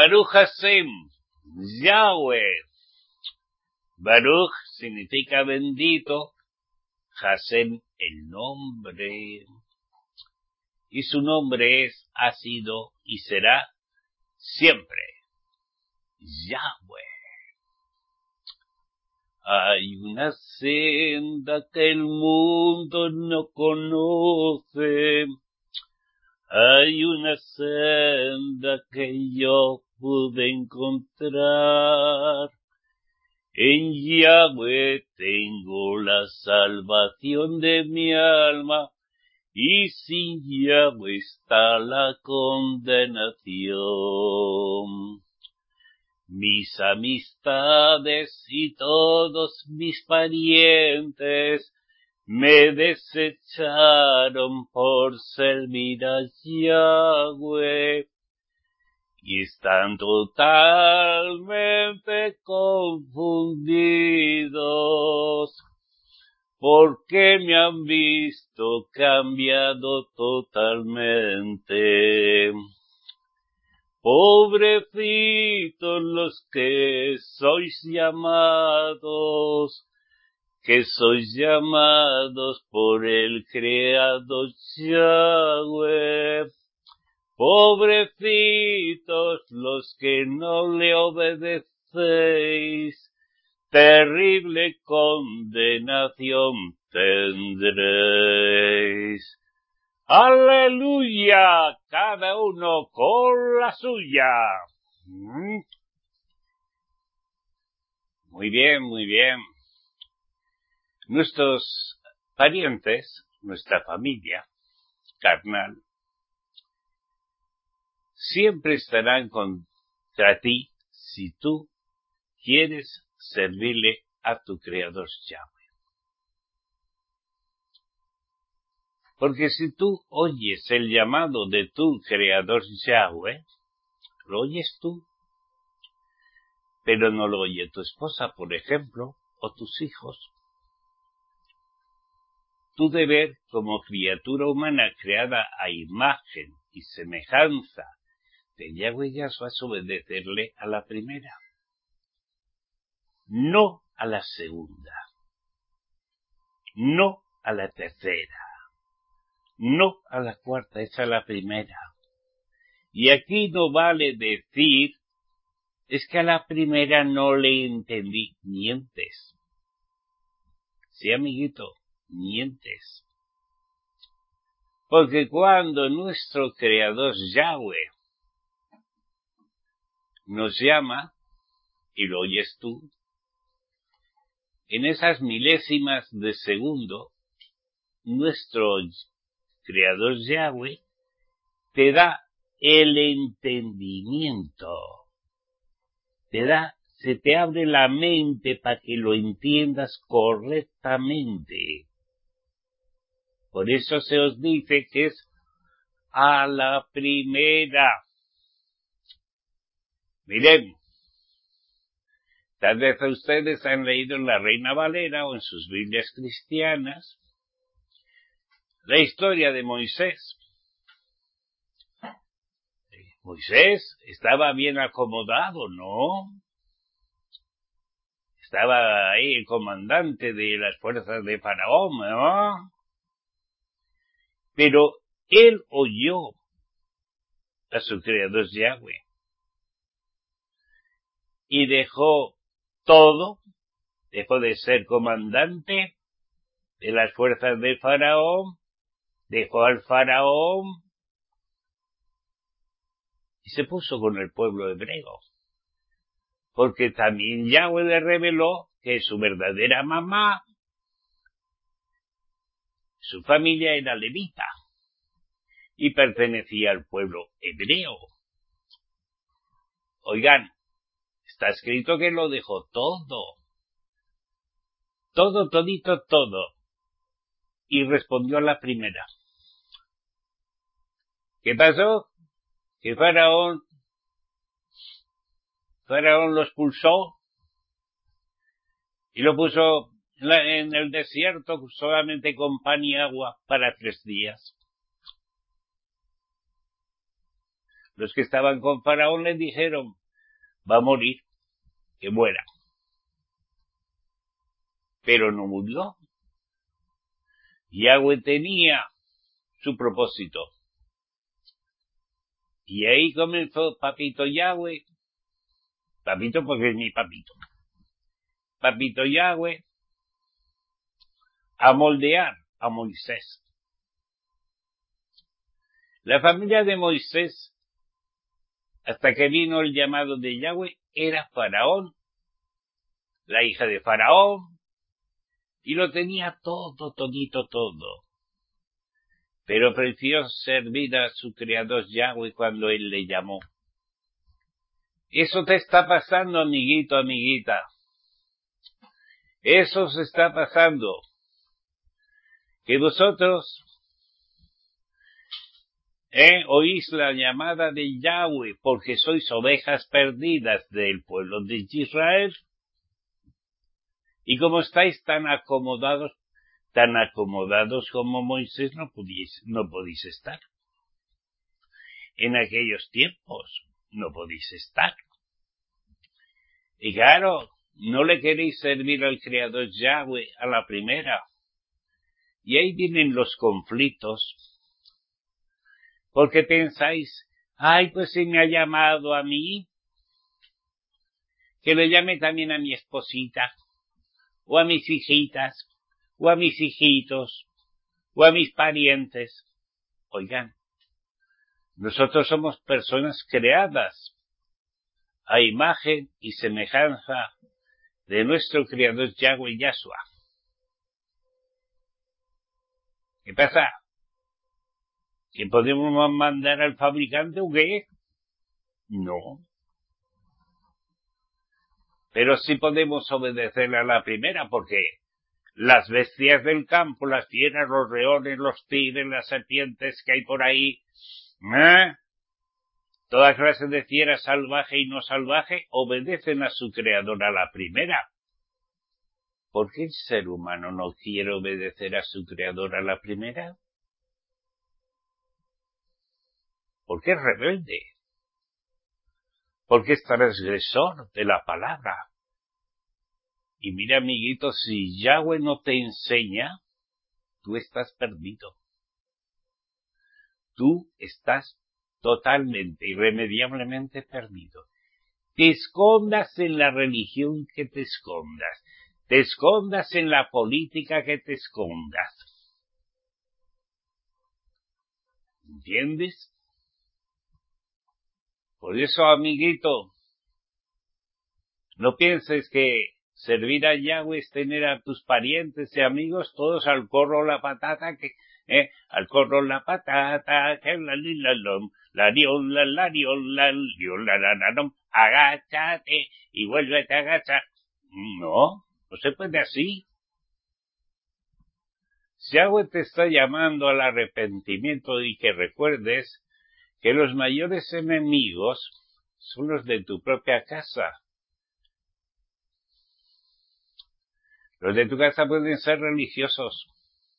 Baruch Hashem, Yahweh. Baruch significa bendito, Hashem el nombre. Y su nombre es, ha sido y será siempre Yahweh. Hay una senda que el mundo no conoce. Hay una senda que yo pude encontrar. En Yahweh tengo la salvación de mi alma, y sin Yahweh está la condenación. Mis amistades y todos mis parientes me desecharon por servir a Yahweh, y están totalmente confundidos, porque me han visto cambiado totalmente. Pobrecitos los que sois llamados por el Creador Yahweh. Pobrecitos los que no le obedecéis, terrible condenación tendréis. ¡Aleluya! Cada uno con la suya. Muy bien, muy bien. Nuestros parientes, nuestra familia carnal, siempre estarán contra ti si tú quieres servirle a tu Creador Yahweh. Porque si tú oyes el llamado de tu Creador Yahweh, lo oyes tú, pero no lo oye tu esposa, por ejemplo, o tus hijos. Tu deber como criatura humana creada a imagen y semejanza de Yahweh Yahshua es obedecerle a la primera, no a la segunda, no a la tercera, no a la cuarta, es a la primera. Y aquí no vale decir, es que a la primera no le entendí, mientes. Sí, amiguito, mientes. Porque cuando nuestro Creador Yahweh nos llama, y lo oyes tú, en esas milésimas de segundo, nuestro Creador Yahweh te da el entendimiento, se te abre la mente para que lo entiendas correctamente. Por eso se os dice que es a la primera. Miren, tal vez ustedes han leído en la Reina Valera o en sus Biblias cristianas la historia de Moisés. Moisés estaba bien acomodado, ¿no? Estaba ahí el comandante de las fuerzas de Faraón, ¿no? Pero él oyó a su Creador Yahweh y dejó todo, dejó de ser comandante de las fuerzas de Faraón, dejó al Faraón y se puso con el pueblo hebreo. Porque también Yahweh le reveló que su verdadera mamá, su familia era levita y pertenecía al pueblo hebreo. Oigan, está escrito que lo dejó todo, todito, todo, y respondió a la primera. ¿Qué pasó? Que Faraón lo expulsó y lo puso en el desierto solamente con pan y agua para 3 días. los que estaban con Faraón le dijeron, va a morir, que muera. Pero no murió. Yahweh tenía su propósito. Y ahí comenzó Papito Yahweh, papito porque es mi papito, Papito Yahweh, a moldear a Moisés. La familia de Moisés, hasta que vino el llamado de Yahweh, era Faraón, la hija de Faraón, y lo tenía todo, todito, todo. Pero prefirió servir a su Creador Yahweh cuando Él le llamó. Eso te está pasando, amiguito, amiguita. Eso se está pasando. Que vosotros oís la llamada de Yahweh porque sois ovejas perdidas del pueblo de Israel. Y como estáis tan acomodados como Moisés no podéis estar. En aquellos tiempos no podéis estar. Y claro, no le queréis servir al Creador Yahweh a la primera. Y ahí vienen los conflictos. Porque pensáis, ay, pues si me ha llamado a mí, que le llame también a mi esposita, o a mis hijitas, o a mis hijitos, o a mis parientes. Oigan, nosotros somos personas creadas a imagen y semejanza de nuestro Creador Yahweh Yahshua. ¿Qué pasa? ¿Que podemos mandar al fabricante o qué? No. Pero sí podemos obedecerle a la primera, porque las bestias del campo, las fieras, los leones, los tigres, las serpientes que hay por ahí, toda clase de fiera salvaje y no salvaje, obedecen a su creador a la primera. ¿Por qué el ser humano no quiere obedecer a su creador a la primera? Porque es rebelde. Porque es transgresor de la palabra. Y mira, amiguito, si Yahweh no te enseña, tú estás perdido. Tú estás totalmente, irremediablemente perdido. Te escondas en la religión que te escondas. Te escondas en la política que te escondas. ¿Entiendes? Por eso, amiguito, no pienses que servir a Yahweh es tener a tus parientes y amigos todos al corro la patata, al corro la patata, que la lilalom, la riola, la riola, riola, la agáchate y vuélvete a agachar. No se puede así. Si Yahweh te está llamando al arrepentimiento y que recuerdes que los mayores enemigos son los de tu propia casa. Los de tu casa pueden ser religiosos,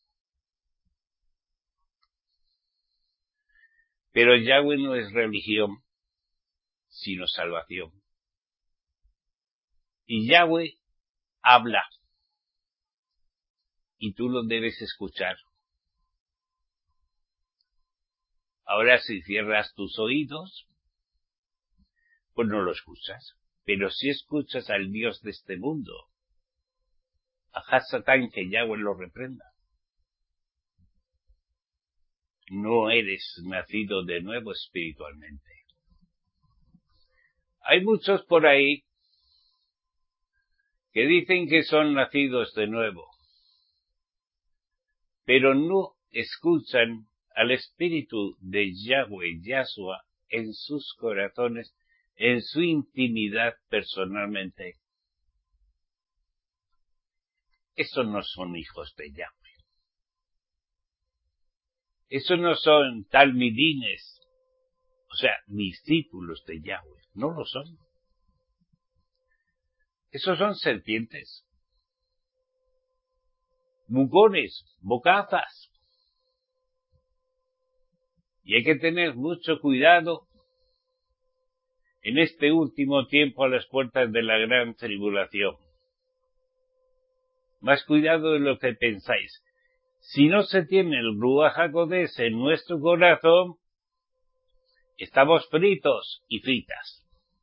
pero Yahweh no es religión, sino salvación. Y Yahweh habla, y tú lo debes escuchar. Ahora, si cierras tus oídos, pues no lo escuchas. Pero si escuchas al Dios de este mundo, a Hasatán, que Yahweh lo reprenda. No eres nacido de nuevo espiritualmente. Hay muchos por ahí que dicen que son nacidos de nuevo, pero no escuchan al Espíritu de Yahweh Yahshua en sus corazones, en su intimidad personalmente. Esos no son hijos de Yahweh. Esos no son talmidines, o sea, discípulos de Yahweh. No lo son. Esos son serpientes, bucones, bocazas. Y hay que tener mucho cuidado en este último tiempo a las puertas de la gran tribulación. Más cuidado de lo que pensáis. Si no se tiene el Ruach HaKodesh en nuestro corazón, estamos fritos y fritas.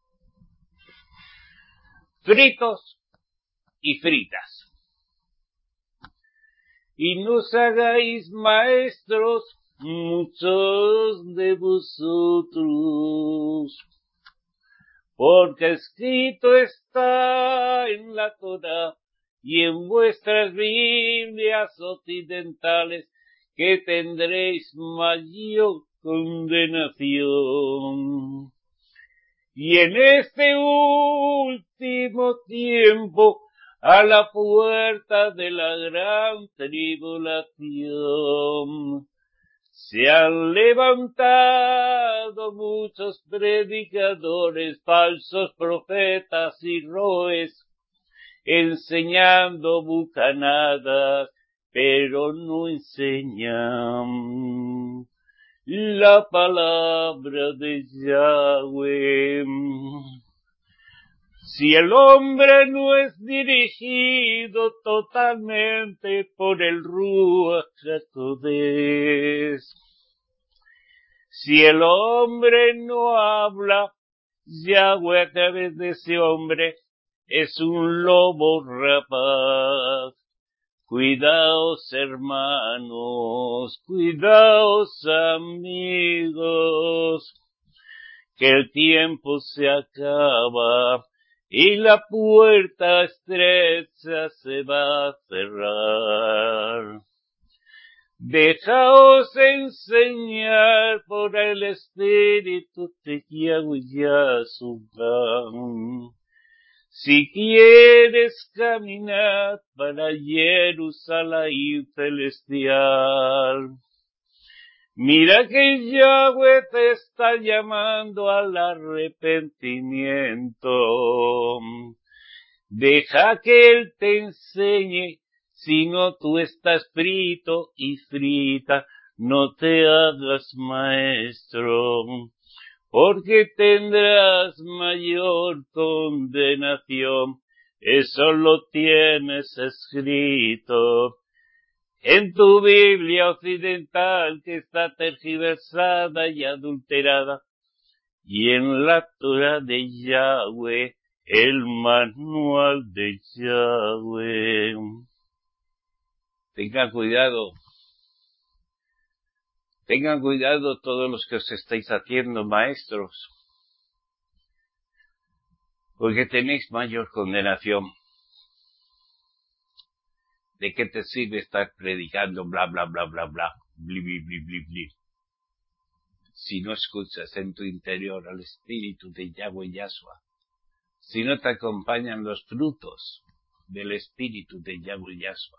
Fritos y fritas. Y no os hagáis maestros muchos de vosotros, porque escrito está en la Torá y en vuestras Biblias occidentales que tendréis mayor condenación. Y en este último tiempo, a la puerta de la gran tribulación, se han levantado muchos predicadores, falsos profetas y roes, enseñando bucanadas, pero no enseñan la palabra de Yahweh. Si el hombre no es dirigido totalmente por el Ruach HaKodesh, si el hombre no habla, Yahweh a través de ese hombre es un lobo rapaz. Cuidaos, hermanos, cuidaos, amigos, que el tiempo se acaba y la puerta estrecha se va a cerrar. Dejaos enseñar por el Espíritu de Yahweh Yahshua. Si quieres caminar para Jerusalén celestial, mira que Yahweh te está llamando al arrepentimiento. Deja que Él te enseñe, si no tú estás frito y frita, no te hagas maestro, porque tendrás mayor condenación. Eso lo tienes escrito en tu Biblia occidental, que está tergiversada y adulterada, y en la Torah de Yahweh, el manual de Yahweh. Tengan cuidado todos los que os estáis haciendo maestros, porque tenéis mayor condenación. ¿De qué te sirve estar predicando bla bla bla bla bla, bli bli bli bli bli, si no escuchas en tu interior al Espíritu de Yahweh Yahshua, si no te acompañan los frutos del Espíritu de Yahweh Yahshua?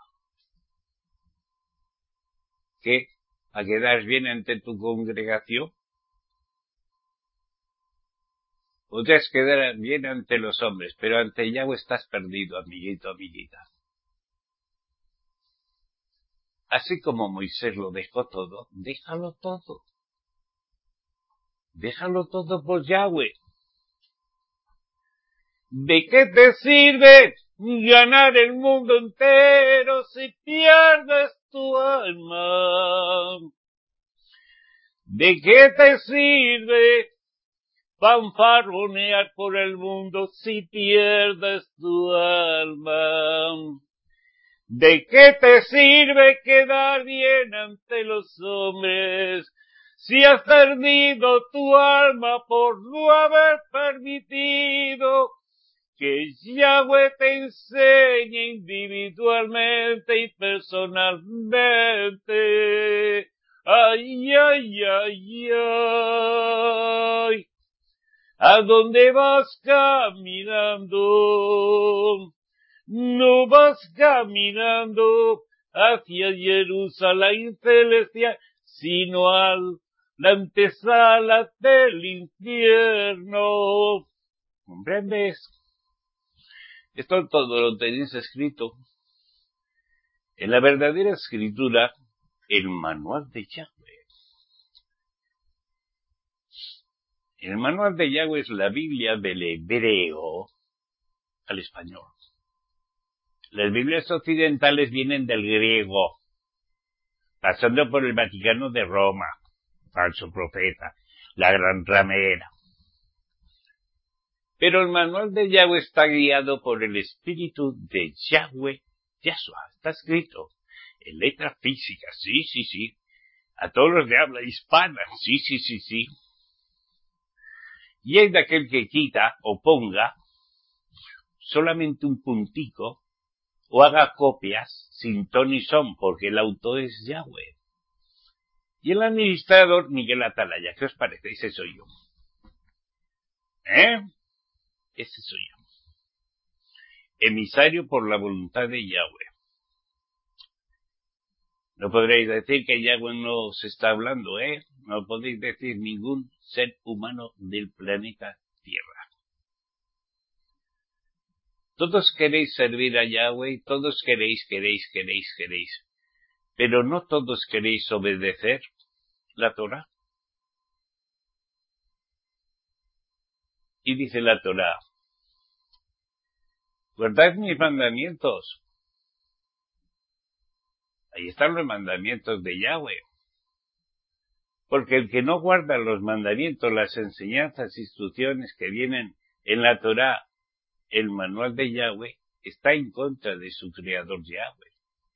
¿Qué? ¿A quedar bien ante tu congregación? Podrías quedar bien ante los hombres, pero ante Yahweh estás perdido, amiguito, amiguita. Así como Moisés lo dejó todo, déjalo todo. Déjalo todo por Yahweh. ¿De qué te sirve ganar el mundo entero si pierdes tu alma? ¿De qué te sirve fanfarronear por el mundo si pierdes tu alma? ¿De qué te sirve quedar bien ante los hombres si has perdido tu alma por no haber permitido que Yahweh te enseñe individualmente y personalmente? Ay, ay, ay, ay. ¿A dónde vas caminando? No vas caminando hacia Jerusalén celestial, sino a la antesala del infierno. ¿Comprendes? Esto todo lo tenéis escrito en la verdadera escritura, el manual de Yahweh. El manual de Yahweh es la Biblia del hebreo al español. Las Biblias occidentales vienen del griego, pasando por el Vaticano de Roma, falso profeta, la gran ramera. Pero el manual de Yahweh está guiado por el espíritu de Yahweh Yahshua. Está escrito en letra física, sí. A todos los de habla hispana, sí. Y es de aquel que quita o ponga solamente un puntico o haga copias sin ton ni son, porque el autor es Yahweh. Y el administrador Miguel Atalaya. ¿Qué os parece? Ese soy yo. Ese soy yo. Emisario por la voluntad de Yahweh. No podréis decir que Yahweh no os está hablando, No podéis decir ningún ser humano del planeta Tierra. Todos queréis servir a Yahweh, todos queréis, pero no todos queréis obedecer la Torá. Y dice la Torá, guardad mis mandamientos. Ahí están los mandamientos de Yahweh. Porque el que no guarda los mandamientos, las enseñanzas, instrucciones que vienen en la Torá, el manual de Yahweh, está en contra de su creador Yahweh.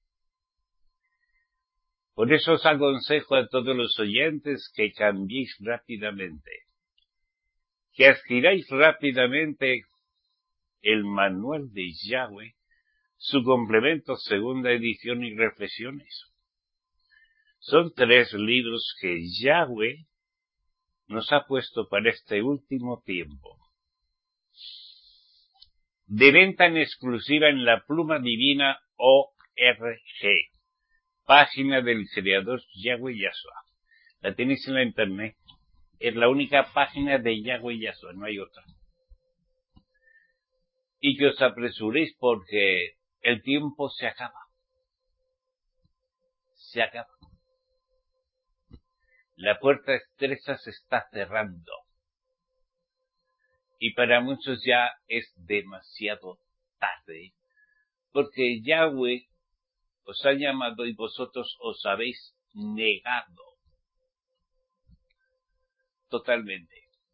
Por eso os aconsejo a todos los oyentes que cambiéis rápidamente, que adquiráis rápidamente el manual de Yahweh, su complemento, segunda edición y reflexiones. Son 3 libros que Yahweh nos ha puesto para este último tiempo. De venta en exclusiva en la Pluma Divina ORG, página del creador Yahweh Yahshua. La tenéis en la internet. Es la única página de Yahweh Yahshua, no hay otra. Y que os apresuréis porque el tiempo se acaba. Se acaba. La puerta estrecha se está cerrando. Y para muchos ya es demasiado tarde. Porque Yahweh os ha llamado y vosotros os habéis negado. Totalmente.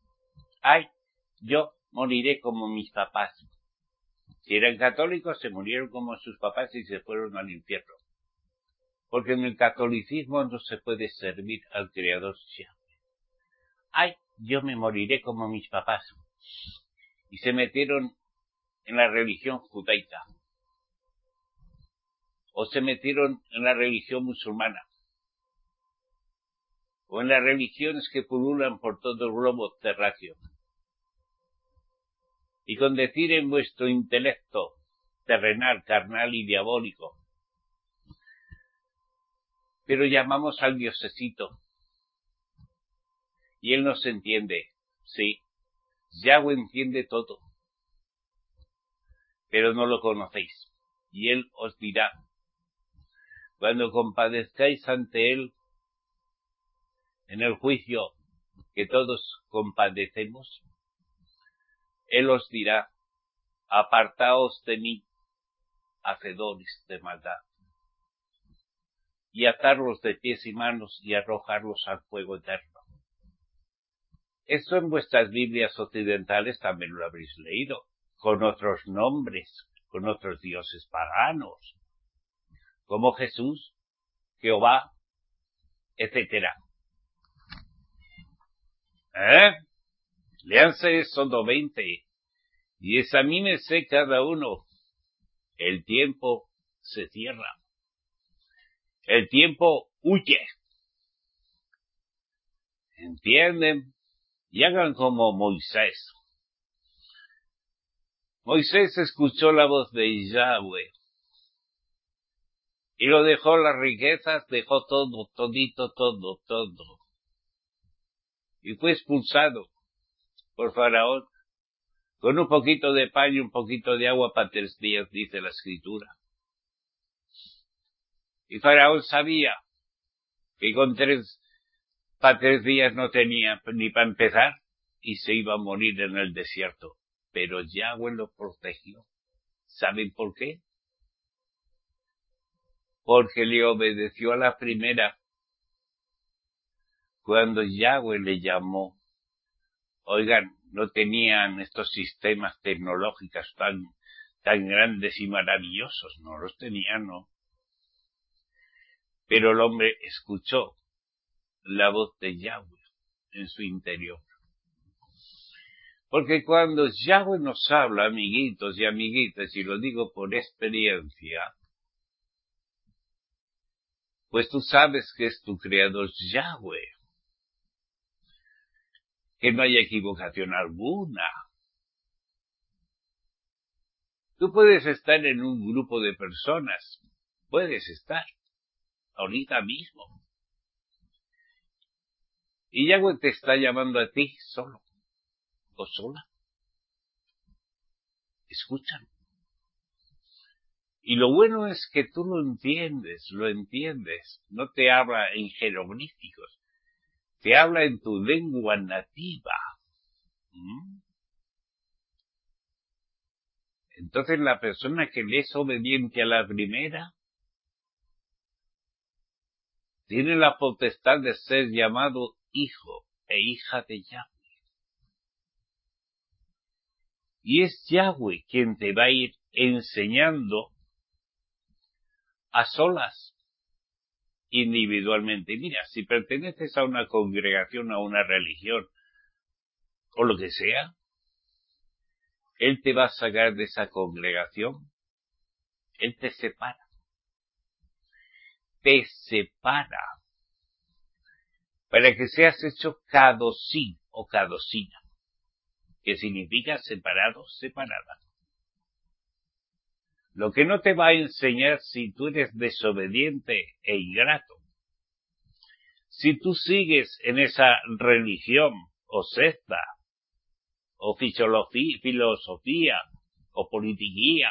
Yo moriré como mis papás. Si eran católicos, se murieron como sus papás y se fueron al infierno. Porque en el catolicismo no se puede servir al Creador Yahweh. Yo me moriré como mis papás. Y se metieron en la religión judaica. O se metieron en la religión musulmana. O en las religiones que pululan por todo el globo terráqueo. Y con decir en vuestro intelecto terrenal, carnal y diabólico, pero llamamos al diosecito, y él nos entiende, sí, Yahweh entiende todo, pero no lo conocéis, y él os dirá, cuando compadezcáis ante él, en el juicio que todos compadecemos, él os dirá, apartaos de mí, hacedores de maldad, y atarlos de pies y manos y arrojarlos al fuego eterno. Esto en vuestras Biblias occidentales también lo habréis leído, con otros nombres, con otros dioses paganos, como Jesús, Jehová, etcétera. Léanse Éxodo 20 y examínese cada uno. El tiempo se cierra. El tiempo huye. ¿Entienden? Y hagan como Moisés. Moisés escuchó la voz de Yahweh. Y lo dejó las riquezas, dejó todo. Y fue expulsado por Faraón con un poquito de pan y un poquito de agua para 3 días, dice la Escritura. Y Faraón sabía que para 3 días no tenía ni para empezar, y se iba a morir en el desierto. Pero Yahweh lo protegió. ¿Saben por qué? Porque le obedeció a la primera. Cuando Yahweh le llamó, oigan, no tenían estos sistemas tecnológicos tan grandes y maravillosos, no los tenían, no. Pero el hombre escuchó la voz de Yahweh en su interior. Porque cuando Yahweh nos habla, amiguitos y amiguitas, y lo digo por experiencia, pues tú sabes que es tu creador Yahweh, que no hay equivocación alguna. Tú puedes estar en un grupo de personas, puedes estar, ahorita mismo, y Yahweh te está llamando a ti solo, o sola. Escúchalo. Y lo bueno es que tú lo entiendes, no te habla en jeroglíficos, te habla en tu lengua nativa. Entonces la persona que le es obediente a la primera, tiene la potestad de ser llamado hijo e hija de Yahweh. Y es Yahweh quien te va a ir enseñando a solas, individualmente. Mira, si perteneces a una congregación, a una religión, o lo que sea, Él te va a sacar de esa congregación, Él te separa, para que seas hecho kadosí o kadosina, que significa separado, separada. Lo que no te va a enseñar si tú eres desobediente e ingrato, si tú sigues en esa religión o secta, o filosofía, o politiquía,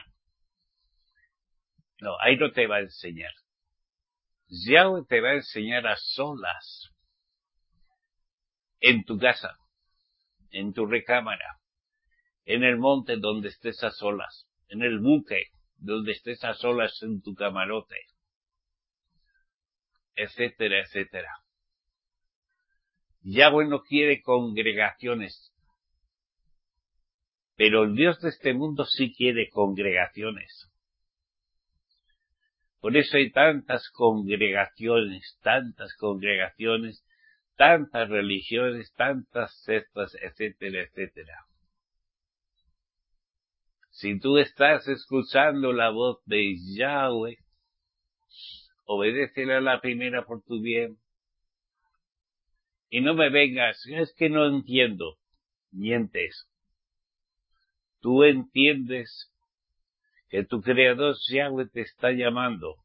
no, ahí no te va a enseñar. Yahweh te va a enseñar a solas, en tu casa, en tu recámara, en el monte donde estés a solas, en el buque donde estés a solas en tu camarote, etcétera, etcétera. Yahweh no quiere congregaciones, pero el Dios de este mundo sí quiere congregaciones. Por eso hay tantas congregaciones, tantas religiones, tantas sectas, etcétera, etcétera. Si tú estás escuchando la voz de Yahweh, obedécele a la primera por tu bien. Y no me vengas, es que no entiendo. Mientes. Tú entiendes que tu Creador Yahweh te está llamando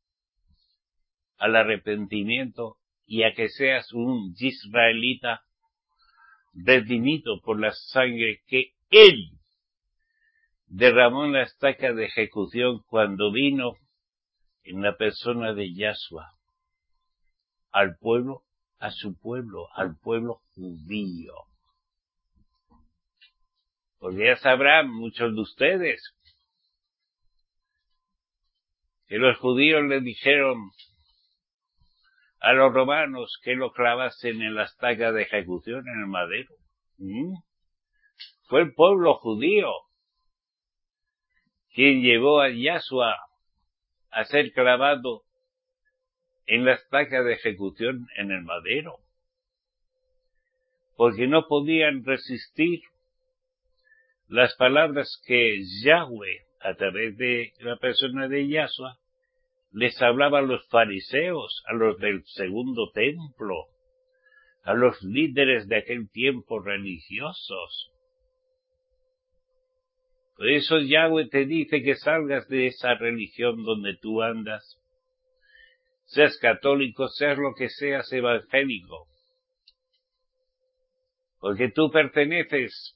al arrepentimiento y a que seas un israelita redimido por la sangre que Él derramó en la estaca de ejecución cuando vino en la persona de Yahshua al pueblo, a su pueblo, al pueblo judío. Porque ya sabrán muchos de ustedes que los judíos le dijeron a los romanos que lo clavasen en la estaca de ejecución en el madero. Fue el pueblo judío quien llevó a Yahshua a ser clavado en la estaca de ejecución en el madero, porque no podían resistir las palabras que Yahweh, a través de la persona de Yahshua, les hablaba a los fariseos, a los del segundo templo, a los líderes de aquel tiempo religiosos. Por eso Yahweh te dice que salgas de esa religión donde tú andas, seas católico, seas lo que seas evangélico, porque tú perteneces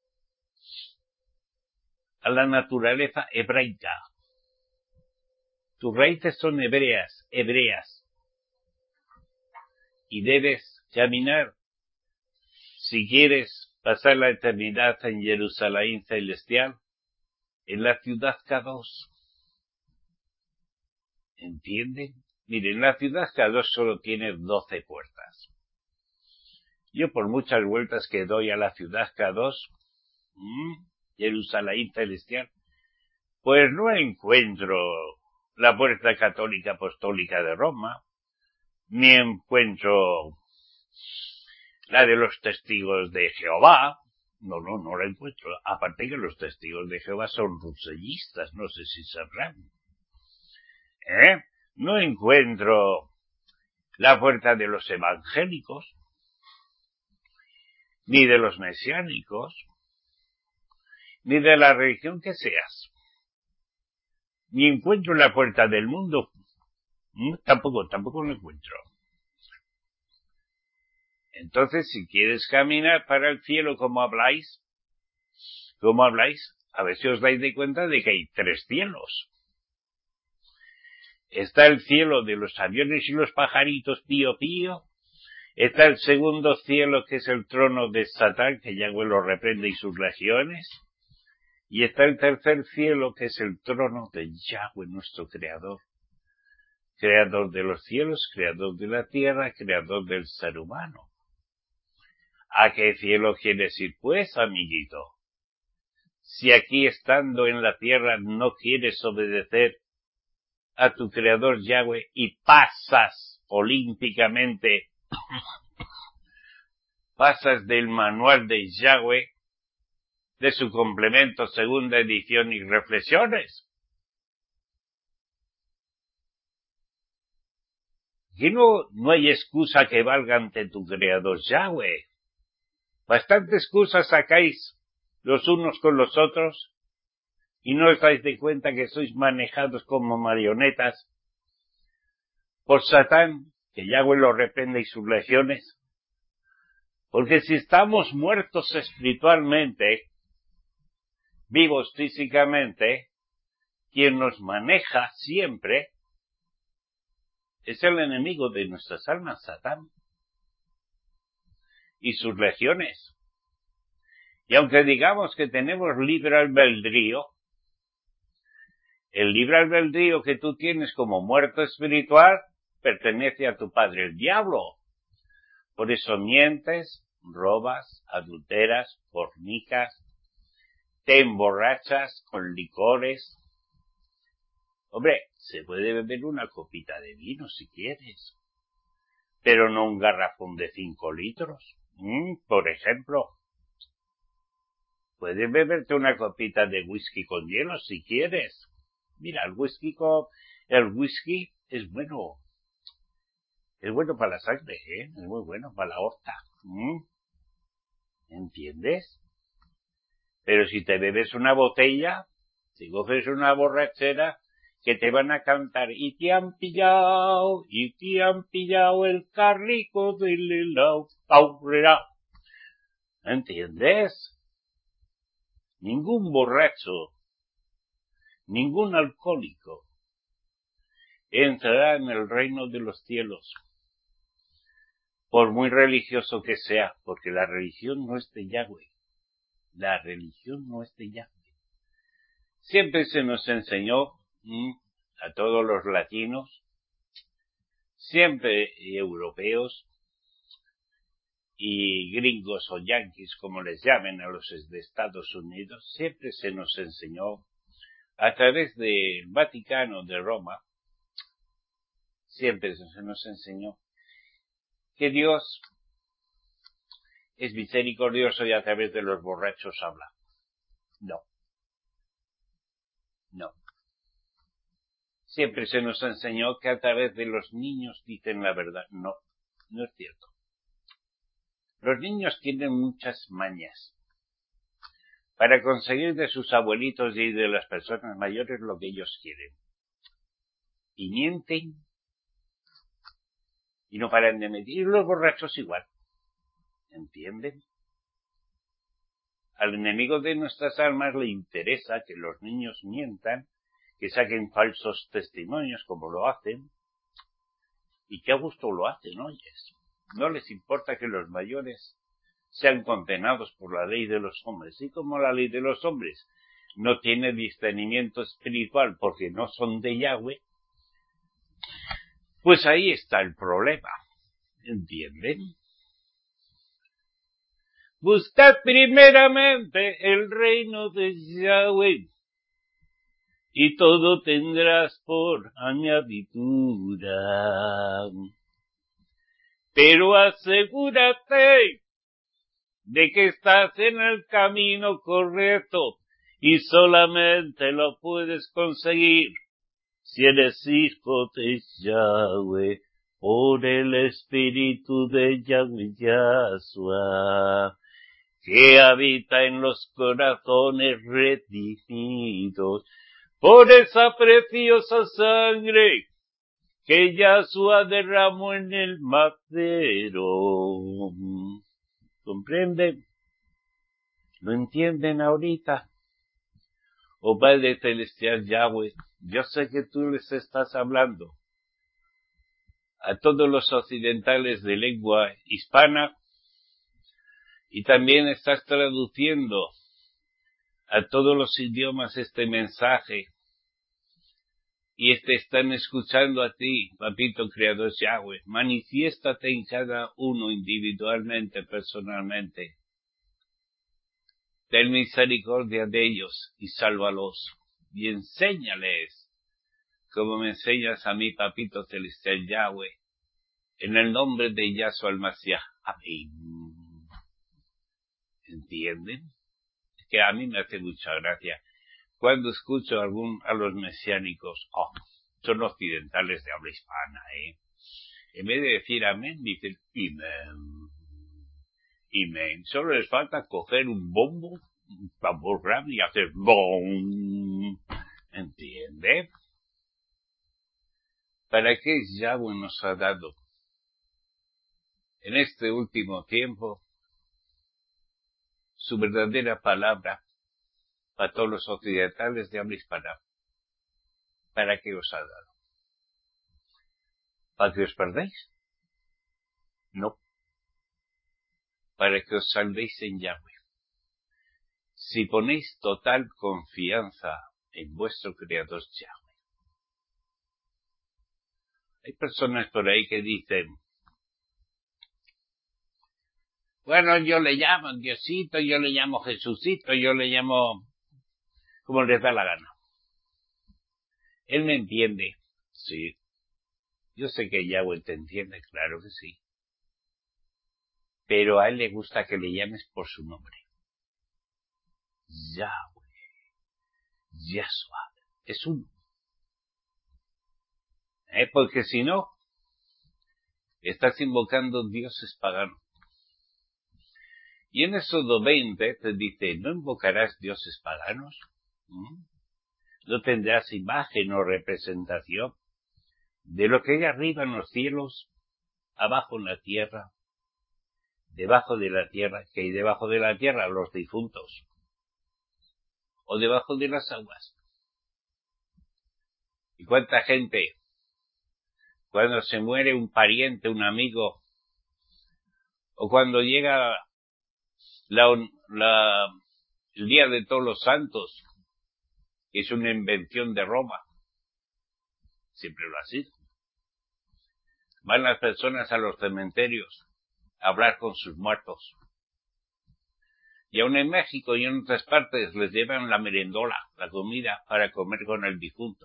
a la naturaleza hebraica. Tus raíces son hebreas, y debes caminar, si quieres pasar la eternidad en Jerusalén celestial, en la ciudad K2. ¿Entienden? Miren, la ciudad K2 solo tiene 12 puertas. Yo por muchas vueltas que doy a la ciudad K2, Jerusalén celestial, pues no encuentro la puerta católica apostólica de Roma, ni encuentro la de los testigos de Jehová. No la encuentro. Aparte que los testigos de Jehová son rusellistas, no sé si sabrán. No encuentro la puerta de los evangélicos, ni de los mesiánicos, ni de la religión que seas. Ni encuentro la puerta del mundo. Tampoco lo encuentro. Entonces, si quieres caminar para el cielo como habláis, a ver si os dais de cuenta de que hay 3 cielos. Está el cielo de los aviones y los pajaritos pío pío. Está el segundo cielo, que es el trono de Satán, que Yahweh lo reprende y sus legiones. Y está el tercer cielo, que es el trono de Yahweh, nuestro creador. Creador de los cielos, creador de la tierra, creador del ser humano. ¿A qué cielo quieres ir, pues, amiguito? Si aquí estando en la tierra no quieres obedecer a tu creador Yahweh y pasas olímpicamente, pasas del manual de Yahweh, de su complemento, segunda edición y reflexiones. Aquí no hay excusa que valga ante tu creador Yahweh. Bastantes excusas sacáis los unos con los otros y no os dais de cuenta que sois manejados como marionetas por Satán, que Yahweh lo reprende y sus legiones. Porque si estamos muertos espiritualmente, vivos físicamente, quien nos maneja siempre es el enemigo de nuestras almas, Satán, y sus legiones. Y aunque digamos que tenemos libre albedrío, el libre albedrío que tú tienes como muerto espiritual pertenece a tu padre el diablo. Por eso mientes, robas, adulteras, fornicas, te emborrachas con licores. Hombre, se puede beber una copita de vino si quieres, pero no un garrafón de 5 litros. Por ejemplo, puedes beberte una copita de whisky con hielo si quieres. Mira, el whisky es bueno. Es bueno para la sangre, es muy bueno para la aorta. ¿Entiendes? Pero si te bebes una botella, si coges una borrachera, que te van a cantar, y te han pillado el carrico del helado, aurrera. ¿Entiendes? Ningún borracho, ningún alcohólico entrará en el reino de los cielos, por muy religioso que sea, porque la religión no es de Yahweh. La religión no es de Yahweh. Siempre se nos enseñó a todos los latinos, siempre europeos y gringos o yanquis, como les llamen a los de Estados Unidos, siempre se nos enseñó a través del Vaticano de Roma, siempre se nos enseñó que Dios es misericordioso y a través de los borrachos habla. No. Siempre se nos enseñó que a través de los niños dicen la verdad. No es cierto. Los niños tienen muchas mañas para conseguir de sus abuelitos y de las personas mayores lo que ellos quieren. Y mienten y no paran de mentir. Y los borrachos igual. ¿Entienden? Al enemigo de nuestras almas le interesa que los niños mientan, que saquen falsos testimonios como lo hacen, y que a gusto lo hacen, oyes. No les importa que los mayores sean condenados por la ley de los hombres. Y como la ley de los hombres no tiene discernimiento espiritual porque no son de Yahweh, pues ahí está el problema. ¿Entienden? Buscad primeramente el reino de Yahweh y todo tendrás por añadidura. Pero asegúrate de que estás en el camino correcto y solamente lo puedes conseguir si eres hijo de Yahweh por el Espíritu de Yahweh Yahshua, que habita en los corazones redimidos por esa preciosa sangre que Yahshua derramó en el madero. ¿Comprenden? ¿Lo entienden ahorita? Oh Padre Celestial Yahweh, yo sé que tú les estás hablando a todos los occidentales de lengua hispana y también estás traduciendo a todos los idiomas este mensaje y están escuchando a ti, Papito Creador Yahweh. Manifiéstate en cada uno individualmente, personalmente. Ten misericordia de ellos y sálvalos y enséñales como me enseñas a mí, Papito Celestial Yahweh, en el nombre de Yahshua el Mashiach. Amén. ¿Entienden? Es que a mí me hace mucha gracia cuando escucho a los mesiánicos, son occidentales de habla hispana, en vez de decir amén, dicen amén. Amén. Solo les falta coger un bombo, un tambor grande y hacer bom. ¿Entiende? ¿Para qué Yahweh nos ha dado en este último tiempo su verdadera palabra para todos los occidentales de habla hispana? ¿Para qué os ha dado? ¿Para que os perdéis? No. Para que os salvéis en Yahweh. Si ponéis total confianza en vuestro Creador Yahweh. Hay personas por ahí que dicen, bueno, yo le llamo Diosito, yo le llamo Jesucito, yo le llamo como les da la gana. Él me entiende. Sí. Yo sé que Yahweh te entiende, claro que sí. Pero a él le gusta que le llames por su nombre. Yahweh. Yahshua. Es uno. Porque si no, estás invocando dioses paganos. Y en Éxodo 20 te dice, ¿no invocarás dioses paganos? ¿No tendrás imagen o representación de lo que hay arriba en los cielos, abajo en la tierra, debajo de la tierra, que hay debajo de la tierra? Los difuntos. O debajo de las aguas. ¿Y cuánta gente, cuando se muere un pariente, un amigo, o cuando llega el Día de Todos los Santos, que es una invención de Roma, siempre lo ha sido, van las personas a los cementerios a hablar con sus muertos? Y aún en México y en otras partes les llevan la merendola, la comida, para comer con el difunto.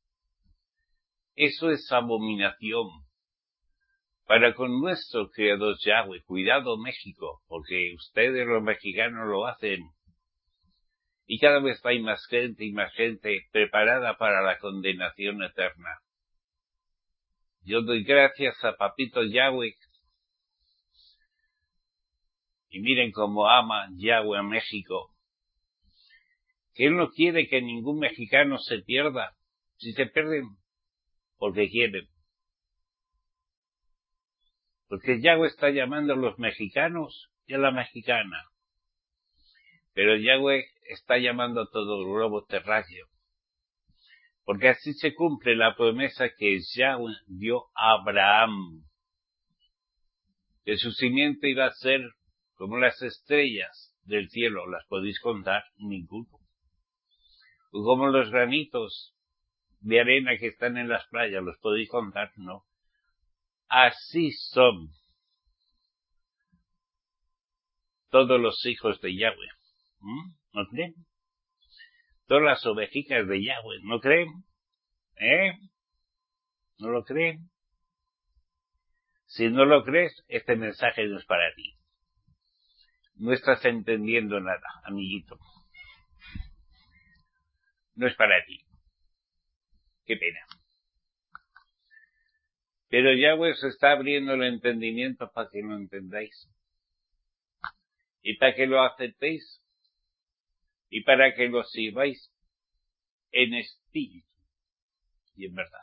Eso es abominación para con nuestro Creador Yahweh. Cuidado, México, porque ustedes los mexicanos lo hacen. Y cada vez hay más gente y más gente preparada para la condenación eterna. Yo doy gracias a Papito Yahweh. Y miren cómo ama Yahweh a México. Que Él no quiere que ningún mexicano se pierda. Si se pierden, porque quieren. Porque Yahweh está llamando a los mexicanos y a la mexicana. Pero Yahweh está llamando a todo el globo terráqueo. Porque así se cumple la promesa que Yahweh dio a Abraham. Que su simiente iba a ser como las estrellas del cielo, ¿las podéis contar? Ninguno. O como los granitos de arena que están en las playas, ¿los podéis contar? No. Así son todos los hijos de Yahweh. ¿No creen? Todas las ovejicas de Yahweh, ¿no creen? ¿No lo creen? Si no lo crees, este mensaje no es para ti. No estás entendiendo nada, amiguito. No es para ti. Qué pena. Pero Yahweh os está abriendo el entendimiento para que lo entendáis. Y para que lo aceptéis. Y para que lo sirváis en espíritu y en verdad.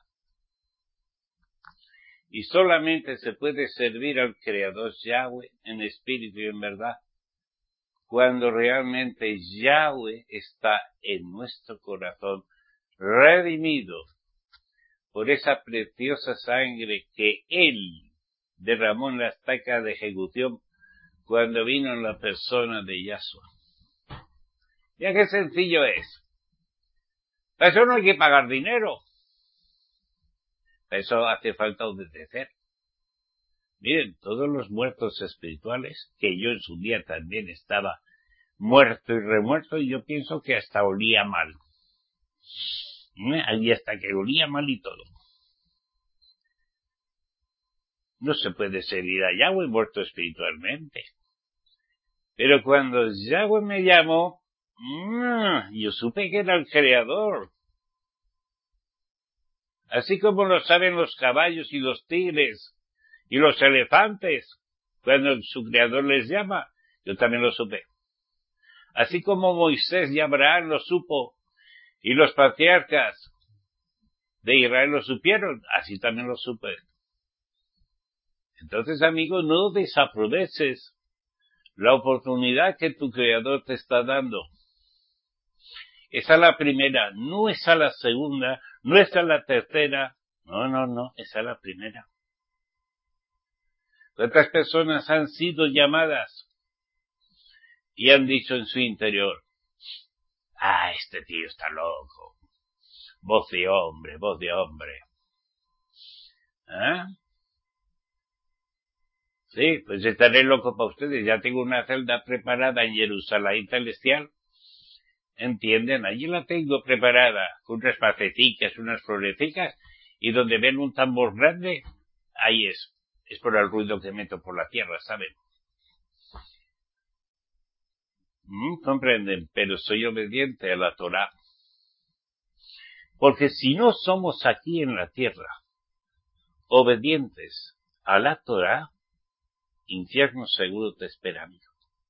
Y solamente se puede servir al Creador Yahweh en espíritu y en verdad cuando realmente Yahweh está en nuestro corazón, redimido por esa preciosa sangre que Él derramó en la estaca de ejecución cuando vino en la persona de Yahshua. Ya qué sencillo es. Para eso no hay que pagar dinero. Para eso hace falta obedecer. Miren, todos los muertos espirituales, que yo en su día también estaba muerto y remuerto, y yo pienso que hasta olía mal. Ahí hasta que olía mal y todo. No se puede servir a Yahweh muerto espiritualmente. Pero cuando Yahweh me llamó, yo supe que era el Creador. Así como lo saben los caballos y los tigres y los elefantes, cuando su Creador les llama, yo también lo supe. Así como Moisés y Abraham lo supo, y los patriarcas de Israel lo supieron, así también lo supe. Entonces, amigo, no desaproveches la oportunidad que tu Creador te está dando. Esa es la primera, no esa la segunda, no esa la tercera, no, esa es la primera. ¿Cuántas personas han sido llamadas y han dicho en su interior, este tío está loco, voz de hombre, voz de hombre? Sí, pues estaré loco para ustedes, ya tengo una celda preparada en Jerusalén celestial. ¿Entienden? Allí la tengo preparada, con unas paceticas, unas florecicas, y donde ven un tambor grande, ahí es. Es por el ruido que meto por la tierra, ¿saben? Comprenden, pero soy obediente a la Torá. Porque si no somos aquí en la tierra obedientes a la Torá, infierno seguro te espera, amigo.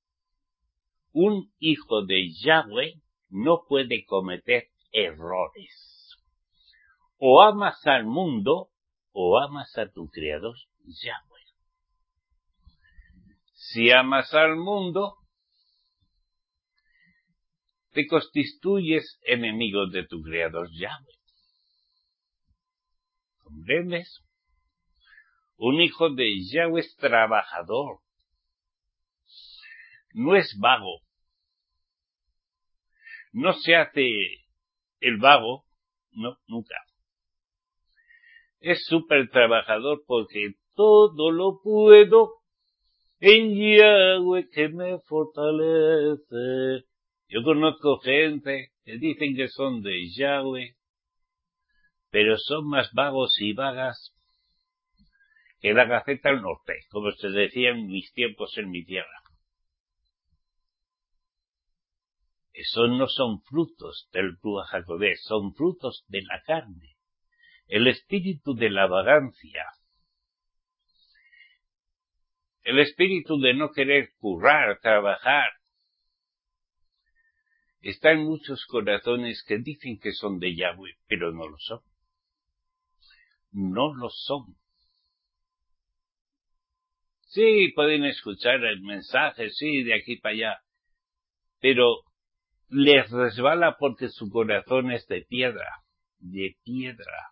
Un hijo de Yahweh no puede cometer errores. O amas al mundo, o amas a tu Creador Yahweh. Si amas al mundo, te constituyes enemigo de tu Creador Yahweh. ¿Comprendes? Un hijo de Yahweh es trabajador. No es vago. No se hace el vago, no, nunca. Es súper trabajador porque todo lo puedo en Yahweh que me fortalece. Yo conozco gente que dicen que son de Yahweh, pero son más vagos y vagas que la Gaceta del Norte, como se decía en mis tiempos en mi tierra. Esos no son frutos del Ruach HaKodesh, son frutos de la carne. El espíritu de la vagancia, el espíritu de no querer currar, trabajar, está en muchos corazones que dicen que son de Yahweh, pero no lo son. No lo son. Sí, pueden escuchar el mensaje, sí, de aquí para allá, pero les resbala porque su corazón es de piedra, de piedra.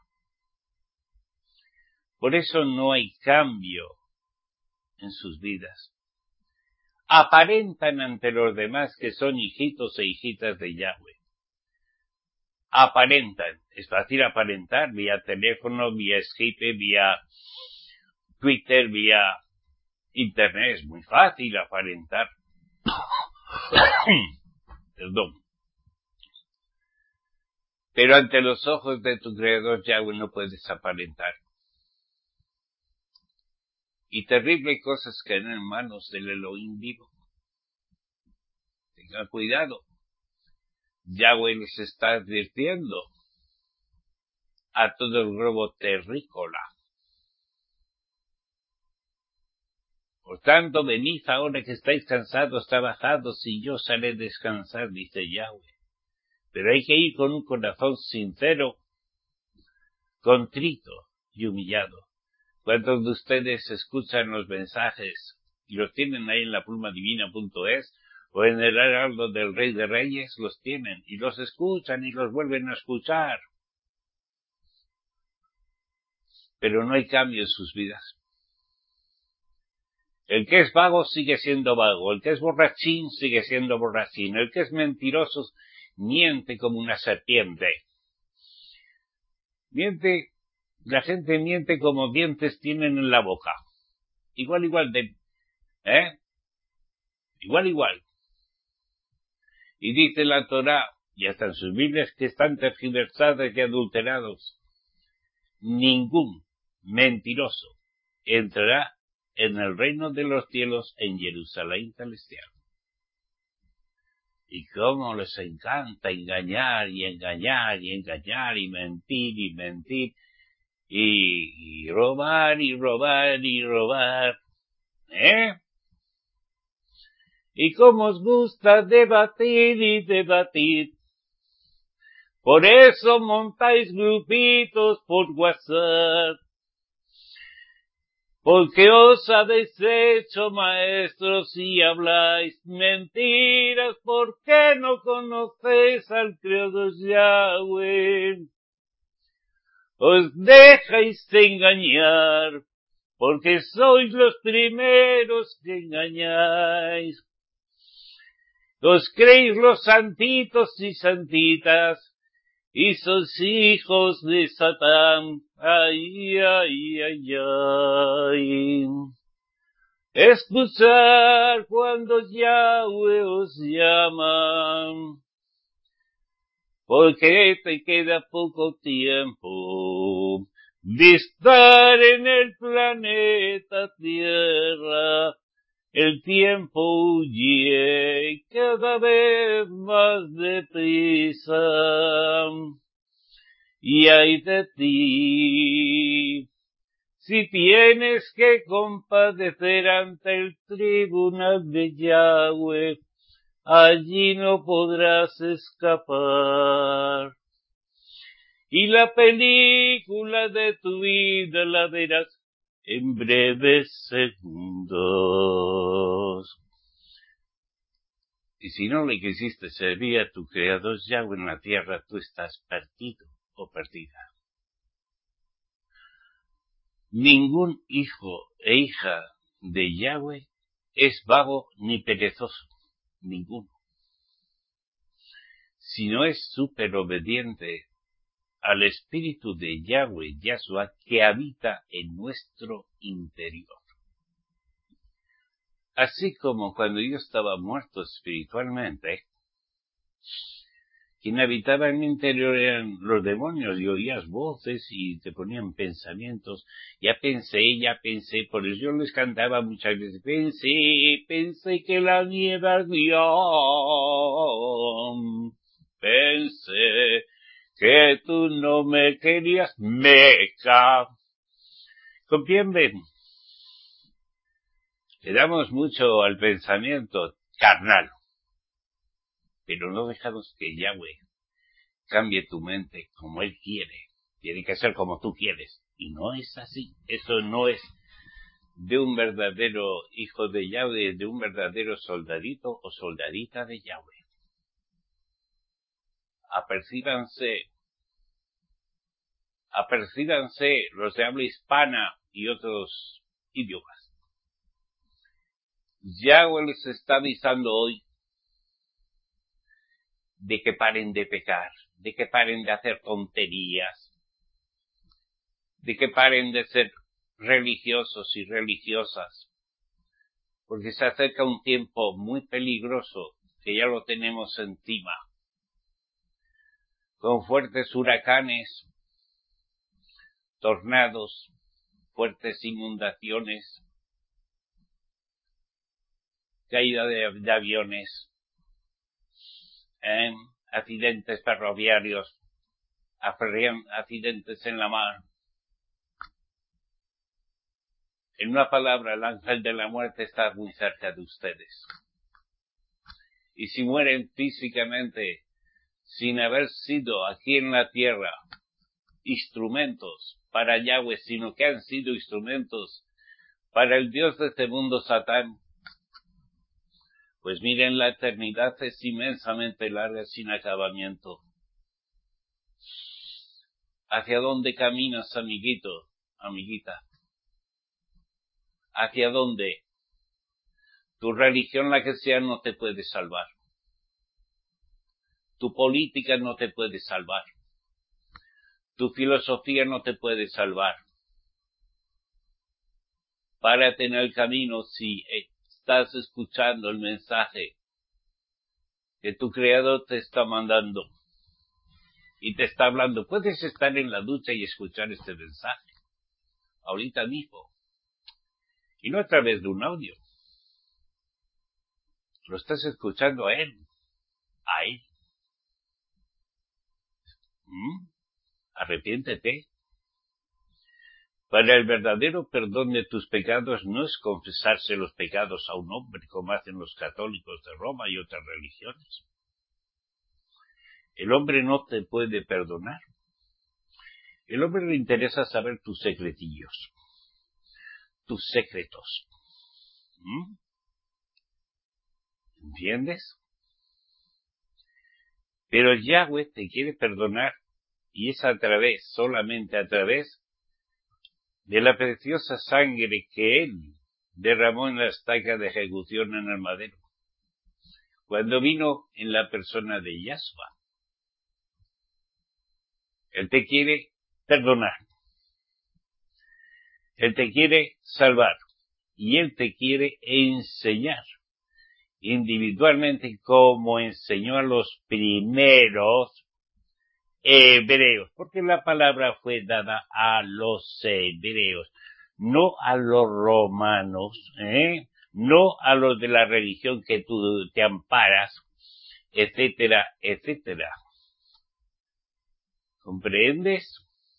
Por eso no hay cambio en sus vidas. aparentan ante los demás que son hijitos e hijitas de Yahweh. Aparentan. Es fácil aparentar vía teléfono, vía Skype, vía Twitter, vía Internet. Es muy fácil aparentar. Perdón. Pero ante los ojos de tu Creador Yahweh no puedes aparentar. Y terribles cosas caen en manos del Elohim vivo. Tengan cuidado. Yahweh les está advirtiendo a todo el globo terrícola. Por tanto, venid ahora que estáis cansados, trabajados, y yo os haré descansar, dice Yahweh. Pero hay que ir con un corazón sincero, contrito y humillado. ¿Cuántos de ustedes escuchan los mensajes y los tienen ahí en la plumadivina.es o en el Heraldo del Rey de Reyes? Los tienen y los escuchan y los vuelven a escuchar. Pero no hay cambio en sus vidas. El que es vago sigue siendo vago, el que es borrachín sigue siendo borrachín, el que es mentiroso miente como una serpiente. La gente miente como dientes tienen en la boca. Igual, Igual. Y dice la Torá, y hasta en sus Biblias que están tergiversadas y adulterados, ningún mentiroso entrará en el reino de los cielos en Jerusalén celestial. Y cómo les encanta engañar y mentir y robar, y cómo os gusta debatir. Por eso montáis grupitos por WhatsApp. Porque os habéis hecho maestros y habláis mentiras, porque no conocéis al Creador Yahweh. Os dejáis engañar, porque sois los primeros que engañáis. Os creéis los santitos y santitas, y sois hijos de Satán. Ay. Escuchar cuando Yahweh os llama, porque te queda poco tiempo de estar en el planeta Tierra. El tiempo huye cada vez más deprisa. Y ay de ti, si tienes que compadecer ante el tribunal de Yahweh, allí no podrás escapar. Y la película de tu vida la verás en breves segundos. Y si no le quisiste servir a tu Creador Yahweh en la tierra, tú estás perdido o perdida. Ningún hijo e hija de Yahweh es vago ni perezoso. Ninguno. Si no es súper obediente al Espíritu de Yahweh, Yahshua, que habita en nuestro interior. Así como cuando yo estaba muerto espiritualmente, quien habitaba en mi interior eran los demonios, y oías voces y te ponían pensamientos. Ya pensé, por eso yo les cantaba muchas veces, pensé que la nieve ardía, pensé que tú no me querías, meca. ¿Comprenden? Le damos mucho al pensamiento carnal, pero no dejamos que Yahweh cambie tu mente como Él quiere. Tiene que ser como tú quieres. Y no es así. Eso no es de un verdadero hijo de Yahweh, de un verdadero soldadito o soldadita de Yahweh. Apercíbanse los de habla hispana y otros idiomas. Yahweh les está avisando hoy de que paren de pecar, de que paren de hacer tonterías, de que paren de ser religiosos y religiosas, porque se acerca un tiempo muy peligroso que ya lo tenemos encima, con fuertes huracanes, tornados, fuertes inundaciones, caída de aviones, accidentes ferroviarios, accidentes en la mar. En una palabra, el ángel de la muerte está muy cerca de ustedes. Y si mueren físicamente, sin haber sido aquí en la tierra instrumentos para Yahweh, sino que han sido instrumentos para el Dios de este mundo, Satán, pues miren, la eternidad es inmensamente larga, sin acabamiento. ¿Hacia dónde caminas, amiguito, amiguita? ¿Hacia dónde? Tu religión, la que sea, no te puede salvar. Tu política no te puede salvar. Tu filosofía no te puede salvar. Párate en el camino si estás escuchando el mensaje que tu Creador te está mandando y te está hablando. Puedes estar en la ducha y escuchar este mensaje ahorita mismo, y no a través de un audio. Lo estás escuchando a Él. Arrepiéntete. Para el verdadero perdón de tus pecados no es confesarse los pecados a un hombre, como hacen los católicos de Roma y otras religiones. El hombre no te puede perdonar. El hombre le interesa saber tus secretillos, tus secretos. ¿Entiendes? Pero Yahweh te quiere perdonar, y es solamente a través de la preciosa sangre que Él derramó en la estaca de ejecución en el madero, cuando vino en la persona de Yahshua. Él te quiere perdonar, Él te quiere salvar, y Él te quiere enseñar individualmente como enseñó a los primeros hebreos, porque la palabra fue dada a los hebreos, no a los romanos, no a los de la religión que tú te amparas, etcétera, etcétera. ¿Comprendes?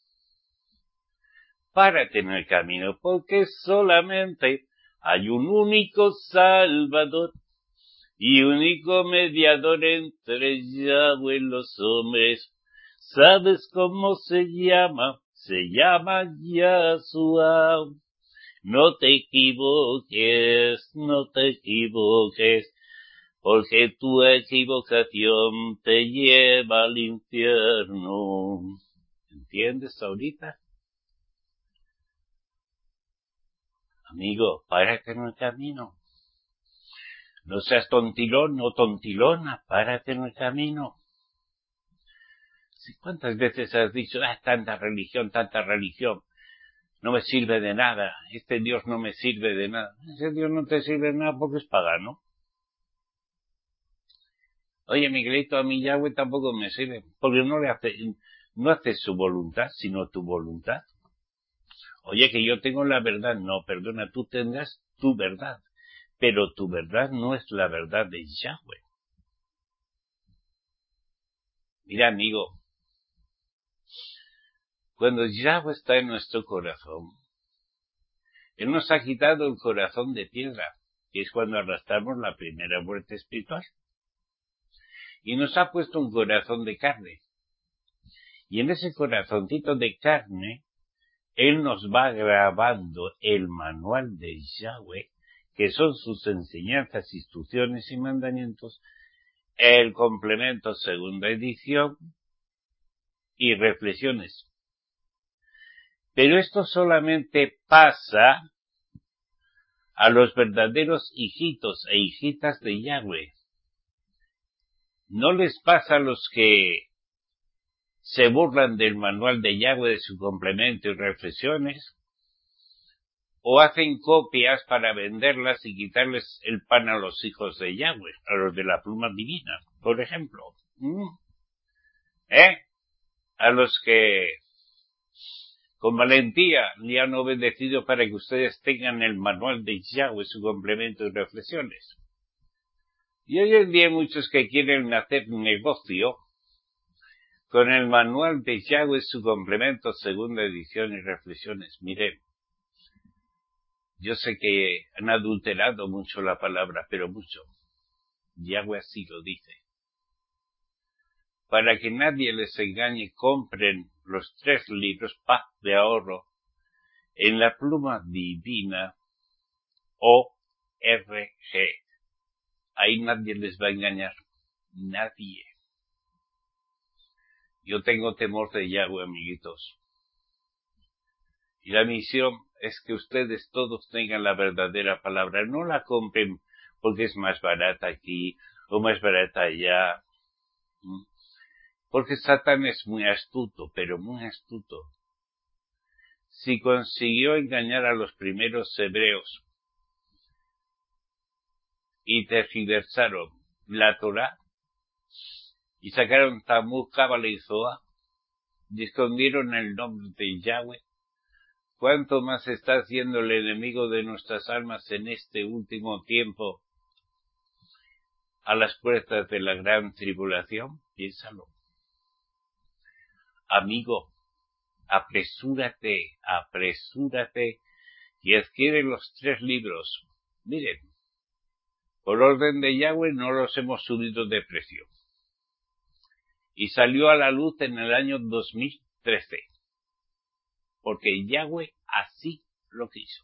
Párate en el camino, porque solamente hay un único Salvador y único mediador entre Yahweh y los hombres. ¿Sabes cómo se llama? Se llama Yahshua. No te equivoques, no te equivoques, porque tu equivocación te lleva al infierno. ¿Entiendes ahorita? Amigo, párate en el camino. No seas tontilón o tontilona, párate en el camino. ¿Cuántas veces has dicho, tanta religión, no me sirve de nada, este Dios no me sirve de nada? Ese Dios no te sirve de nada porque es pagano. Oye, Miguelito, a mi Yahweh tampoco me sirve, porque no hace su voluntad, sino tu voluntad. Oye, que yo tengo la verdad. No, perdona, tú tendrás tu verdad, pero tu verdad no es la verdad de Yahweh. Mira, amigo, cuando Yahweh está en nuestro corazón, Él nos ha quitado el corazón de piedra, que es cuando arrastramos la primera muerte espiritual, y nos ha puesto un corazón de carne. Y en ese corazoncito de carne, Él nos va grabando el manual de Yahweh, que son sus enseñanzas, instrucciones y mandamientos, el complemento segunda edición y reflexiones. Pero esto solamente pasa a los verdaderos hijitos e hijitas de Yahweh. ¿No les pasa a los que se burlan del manual de Yahweh, de su complemento y reflexiones? ¿O hacen copias para venderlas y quitarles el pan a los hijos de Yahweh, a los de la pluma divina, por ejemplo? A los que con valentía le han obedecido para que ustedes tengan el manual de Yahweh, su complemento y reflexiones. Y hoy en día hay muchos que quieren hacer negocio con el manual de Yahweh, su complemento, segunda edición y reflexiones. Miren, yo sé que han adulterado mucho la palabra, pero mucho. Yahweh así lo dice. Para que nadie les engañe, compren los 3 libros Paz de Ahorro en la pluma divina ORG. Ahí nadie les va a engañar. Nadie. Yo tengo temor de Yahweh, amiguitos. Y la misión es que ustedes todos tengan la verdadera palabra. No la compren porque es más barata aquí o más barata allá. Porque Satán es muy astuto, pero muy astuto. Si consiguió engañar a los primeros hebreos y tergiversaron la Torá y sacaron Talmud, Cábala y Zohar y escondieron el nombre de Yahweh, ¿cuánto más está haciendo el enemigo de nuestras almas en este último tiempo a las puertas de la gran tribulación? Piénsalo. Amigo, apresúrate y adquiere los 3 libros. Miren, por orden de Yahweh no los hemos subido de precio. Y salió a la luz en el año 2013. Porque Yahweh así lo quiso.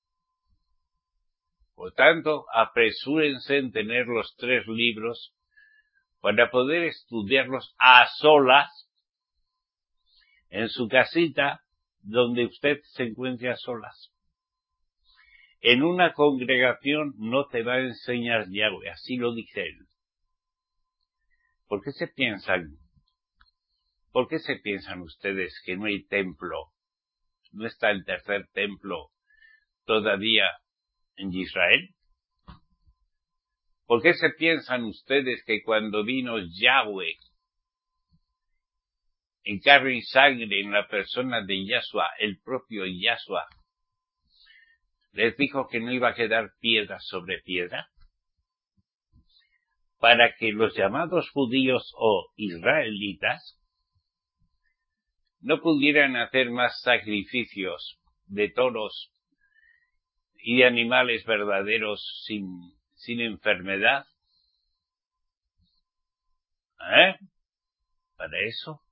Por tanto, apresúrense en tener los 3 libros para poder estudiarlos a solas en su casita donde usted se encuentre a solas. En una congregación no te va a enseñar Yahweh, así lo dice él. ¿Por qué se piensan ustedes que no hay templo? ¿No está el tercer templo todavía en Israel? ¿Por qué se piensan ustedes que cuando vino Yahweh en carne y sangre en la persona de Yahshua, el propio Yahshua, les dijo que no iba a quedar piedra sobre piedra? Para que los llamados judíos o israelitas no pudieran hacer más sacrificios de toros y de animales verdaderos sin enfermedad. Para eso.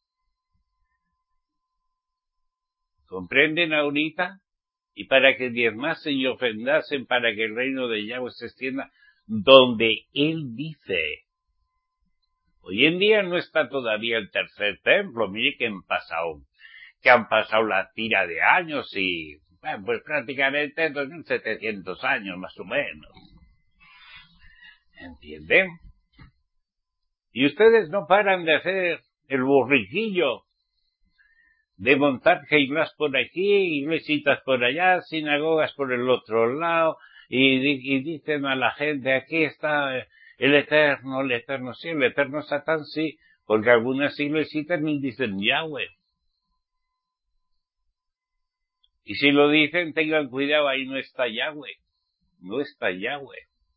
¿Comprenden ahorita? Y para que diezmasen y ofrendasen para que el reino de Yahweh se extienda donde él dice. Hoy en día no está todavía el tercer templo. Mire que han pasado la tira de años y, bueno, pues prácticamente 2700 años más o menos. ¿Entienden? Y ustedes no paran de hacer el borriquillo, de montar keilas por aquí, iglesitas por allá, sinagogas por el otro lado, y dicen a la gente, aquí está el Eterno, sí, el Eterno Satán sí, porque algunas iglesitas ni dicen Yahweh. Y si lo dicen, tengan cuidado, ahí no está Yahweh. No está Yahweh.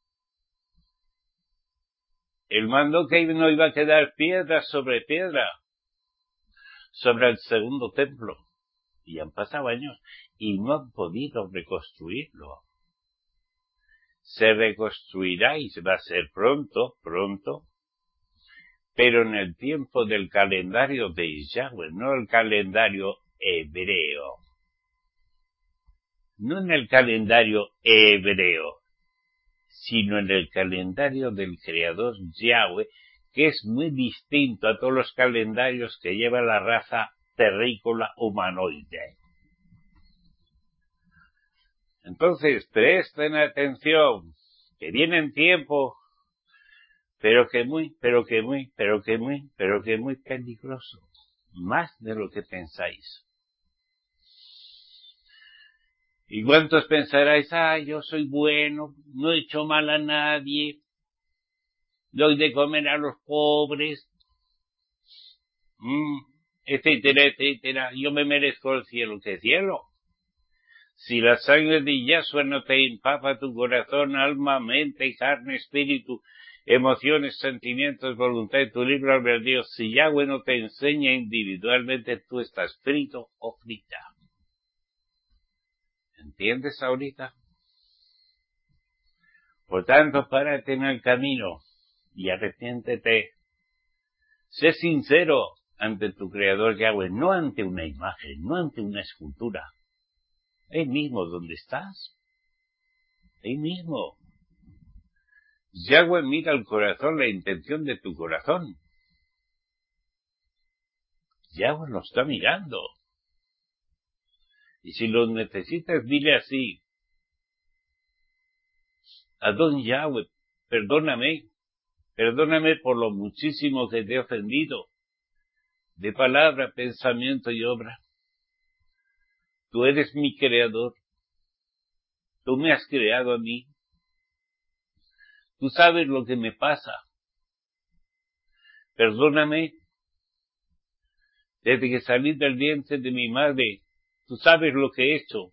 Él mandó que no iba a quedar piedra sobre piedra sobre el segundo templo. Y han pasado años y no han podido reconstruirlo. Se reconstruirá y se va a hacer pronto, pero en el tiempo del calendario de Yahweh, no el calendario hebreo. No en el calendario hebreo, sino en el calendario del Creador Yahweh, que es muy distinto a todos los calendarios que lleva la raza terrícola humanoide. Entonces, presten atención, que viene tiempo, pero que muy peligroso, más de lo que pensáis. ¿Y cuántos pensaráis, yo soy bueno, no he hecho mal a nadie, doy de comer a los pobres, etcétera, yo me merezco el cielo? ¿Qué cielo? Si la sangre de Yahshua no te empapa tu corazón, alma, mente, carne, espíritu, emociones, sentimientos, voluntad y tu libre albedrío, si Yahweh no te enseña individualmente, tú estás frito o frita. ¿Entiendes ahorita? Por tanto, párate en el camino y arrepiéntete. Sé sincero ante tu Creador Yahweh, no ante una imagen, no ante una escultura. Ahí mismo donde estás. Ahí mismo. Yahweh mira el corazón, la intención de tu corazón. Yahweh lo está mirando. Y si lo necesitas, dile así: Adón Yahweh, perdóname por lo muchísimo que te he ofendido, de palabra, pensamiento y obra. Tú eres mi creador. Tú me has creado a mí. Tú sabes lo que me pasa. Perdóname. Desde que salí del vientre de mi madre, tú sabes lo que he hecho.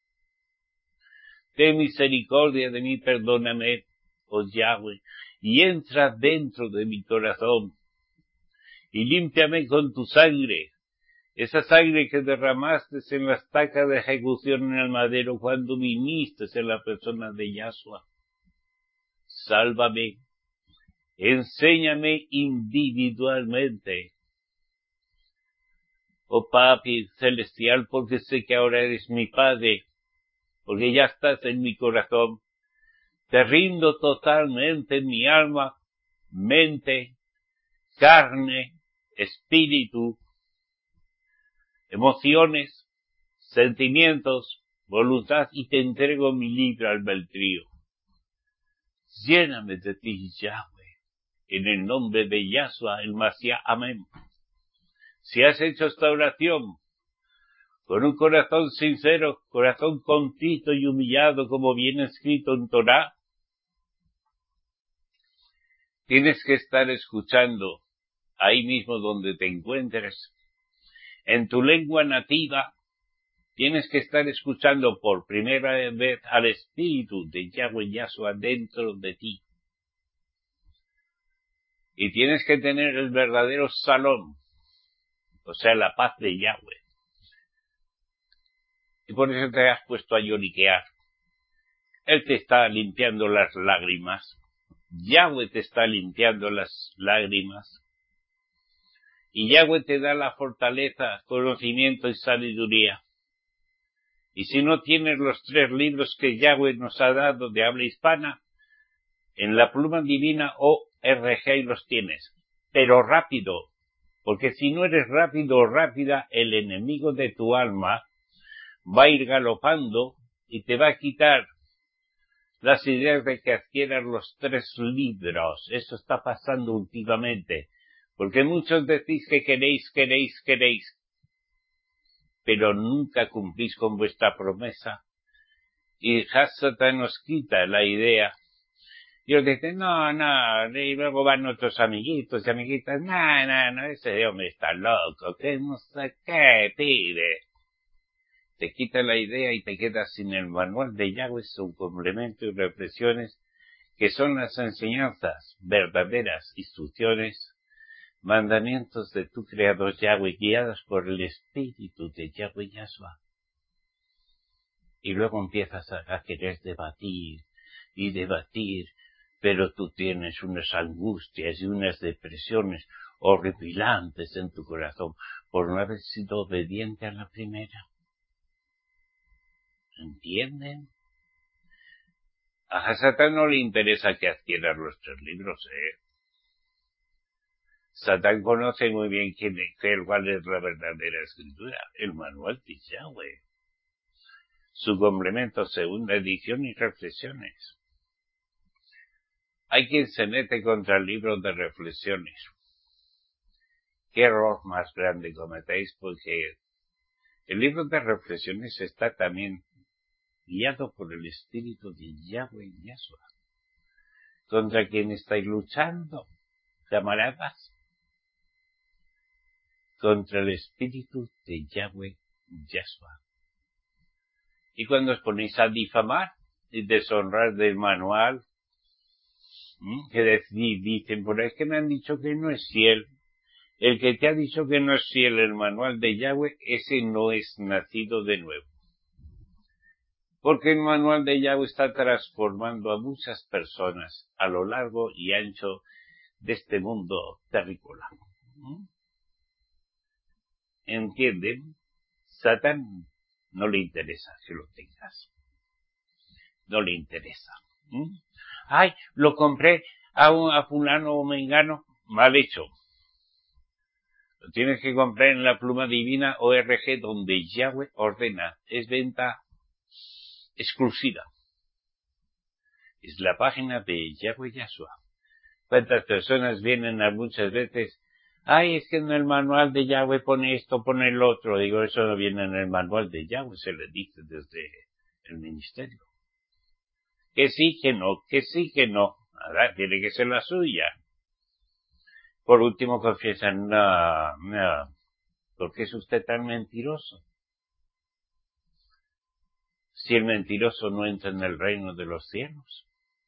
Ten misericordia de mí, perdóname, oh Yahweh, y entra dentro de mi corazón, y límpiame con tu sangre, esa sangre que derramaste en la estaca de ejecución en el madero cuando viniste en la persona de Yahshua. Sálvame, enséñame individualmente, oh Papi celestial, porque sé que ahora eres mi Padre, porque ya estás en mi corazón. Te rindo totalmente mi alma, mente, carne, espíritu, emociones, sentimientos, voluntad, y te entrego mi libre albedrío. Lléname de ti, Yahweh, en el nombre de Yahshua, el Mashiach. Amén. Si has hecho esta oración con un corazón sincero, corazón contrito y humillado, como viene escrito en Torá, tienes que estar escuchando ahí mismo donde te encuentres, en tu lengua nativa. Tienes que estar escuchando por primera vez al Espíritu de Yahweh Yahshua dentro de ti. Y tienes que tener el verdadero salón, o sea, la paz de Yahweh. Y por eso te has puesto a lloriquear. Él te está limpiando las lágrimas. Yahweh te está limpiando las lágrimas. Y Yahweh te da la fortaleza, conocimiento y sabiduría. Y si no tienes los 3 libros que Yahweh nos ha dado de habla hispana, en la pluma divina ORG los tienes. Pero rápido, porque si no eres rápido o rápida, el enemigo de tu alma va a ir galopando y te va a quitar las ideas de que adquieras los 3 libros. Eso está pasando últimamente, porque muchos decís que queréis, pero nunca cumplís con vuestra promesa. Y Hasatan nos quita la idea. Y os dicen, no, y luego van otros amiguitos y amiguitas, no, ese hombre está loco, que no sé qué pide. Te quita la idea y te quedas sin el manual de Yahweh, su complemento y reflexiones, que son las enseñanzas, verdaderas instrucciones, mandamientos de tu Creador Yahweh, guiados por el Espíritu de Yahweh Yahshua. Y luego empiezas a querer debatir, pero tú tienes unas angustias y unas depresiones horripilantes en tu corazón por no haber sido obediente a la primera. ¿Entienden? A Satán no le interesa que adquieras los 3 libros, Satán conoce muy bien cuál es la verdadera escritura, el manual de Yahweh. su complemento segunda edición y reflexiones. Hay quien se mete contra el libro de reflexiones. ¿Qué error más grande cometéis? Porque el libro de reflexiones está también guiado por el espíritu de Yahweh y Yahshua. ¿Contra quién estáis luchando, camaradas? Contra el espíritu de Yahweh y Yahshua. Y cuando os ponéis a difamar y deshonrar del manual, que dicen, por ahí que me han dicho que no es fiel. El que te ha dicho que no es fiel el manual de Yahweh, ese no es nacido de nuevo. Porque el manual de Yahweh está transformando a muchas personas a lo largo y ancho de este mundo terrícola. ¿Entienden? Satán no le interesa que lo tengas. No le interesa. Ay, lo compré a fulano o mengano. Mal hecho. Lo tienes que comprar en la Pluma Divina ORG, donde Yahweh ordena. Es venta exclusiva. Es la página de Yahweh Yahshua. ¿Cuántas personas vienen muchas veces? Ay, es que en el manual de Yahweh pone esto, pone el otro. Digo, eso no viene en el manual de Yahweh, se le dice desde el ministerio. Que sí, que no, que sí, que no. Ahora, tiene que ser la suya. Por último, confiesan, no, ¿por qué es usted tan mentiroso? Si el mentiroso no entra en el reino de los cielos.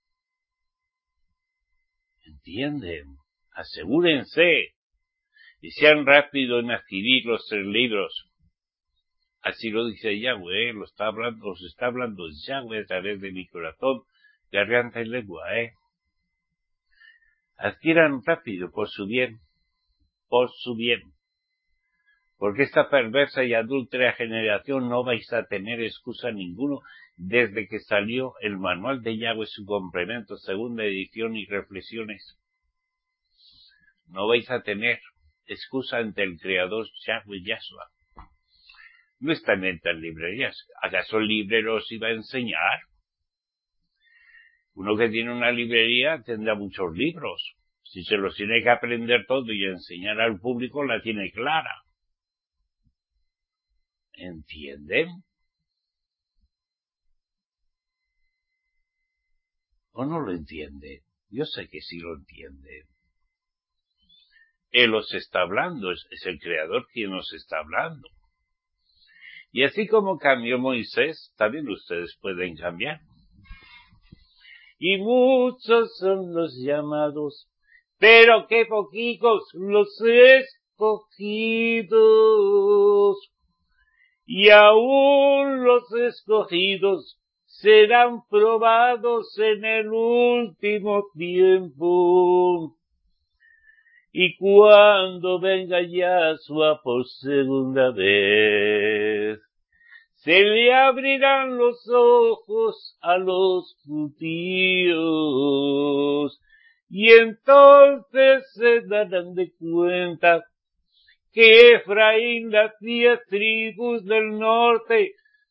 ¿Entienden? Asegúrense y sean rápidos en adquirir los 3 libros. Así lo dice Yahweh, os está hablando Yahweh a través de mi corazón, garganta y lengua, Adquieran rápido por su bien, porque esta perversa y adúltera generación no vais a tener excusa ninguno desde que salió el manual de Yahweh, su complemento, segunda edición y reflexiones. No vais a tener excusa ante el Creador Yahweh Yahshua. No están en las librerías. ¿Acaso el librero os iba a enseñar? Uno que tiene una librería tendrá muchos libros. Si se los tiene que aprender todo y enseñar al público, la tiene clara. ¿Entienden? ¿O no lo entiende? Yo sé que sí lo entiende. Él os está hablando, es el Creador quien os está hablando. Y así como cambió Moisés, también ustedes pueden cambiar. Y muchos son los llamados, pero qué poquitos los escogidos. Y aún los escogidos serán probados en el último tiempo. Y cuando venga Yahshua por segunda vez, se le abrirán los ojos a los judíos, y entonces se darán de cuenta que Efraín, las 10 tribus del norte,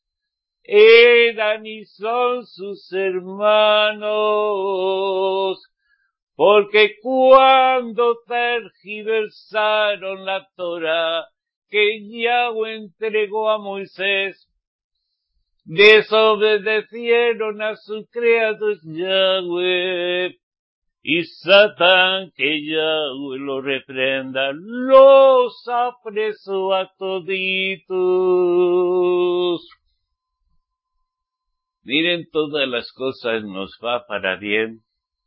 eran y son sus hermanos, porque cuando tergiversaron la Torá que Yahweh entregó a Moisés, desobedecieron a su Creador Yahweh, y Satán, que Yahweh lo reprenda, los apresó a toditos. Miren, todas las cosas nos va para bien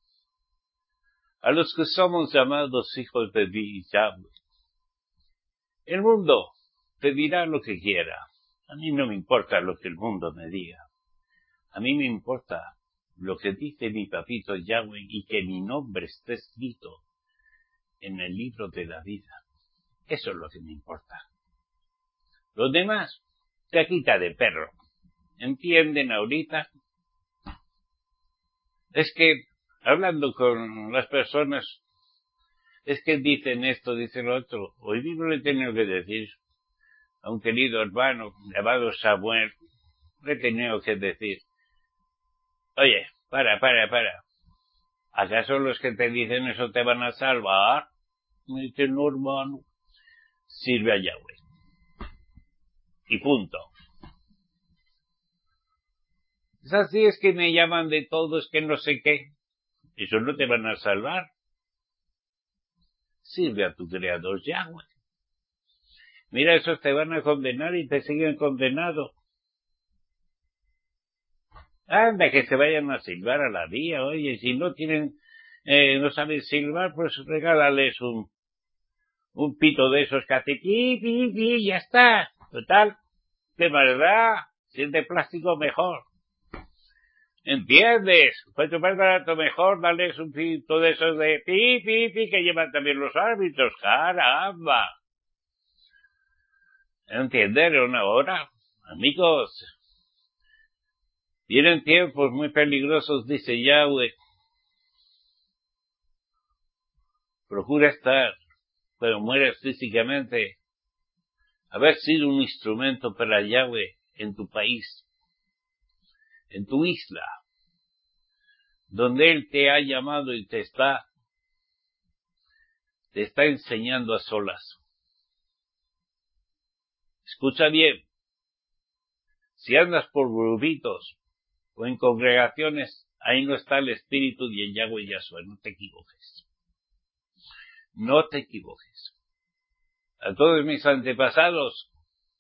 a los que somos llamados hijos de Yahweh. El mundo te dirá lo que quiera. A mí no me importa lo que el mundo me diga. A mí me importa lo que dice mi papito Yahweh y que mi nombre esté escrito en el libro de la vida. Eso es lo que me importa. Los demás, caquita de perro. ¿Entienden ahorita? Es que, hablando con las personas, es que dicen esto, dicen lo otro. Hoy mismo le he tenido que decir a un querido hermano llamado Samuel, le he tenido que decir, oye, para. ¿Acaso los que te dicen eso te van a salvar? Me dice, no, hermano, sirve a Yahweh. Y punto. Es así, es que me llaman de todo, es que no sé qué. Eso no te van a salvar. Sirve a tu creador Yahweh. Mira, esos te van a condenar y te siguen condenado. Anda, que se vayan a silbar a la vía, oye, si no tienen, no saben silbar, pues regálales un pito de esos que hace pi, ya está. Total, de verdad, si es de plástico mejor. ¿Entiendes? Cuanto más barato mejor, dales un pito de esos de pi, que llevan también los árbitros, caramba. ¿Entiendes? Una hora, amigos. Vienen tiempos muy peligrosos, dice Yahweh. Procura estar, cuando mueras físicamente, haber sido un instrumento para Yahweh en tu país, en tu isla, donde Él te ha llamado y te está enseñando a solas. Escucha bien, si andas por grupitos o en congregaciones, ahí no está el espíritu de Yahweh y Yahshua, no te equivoques. No te equivoques. A todos mis antepasados,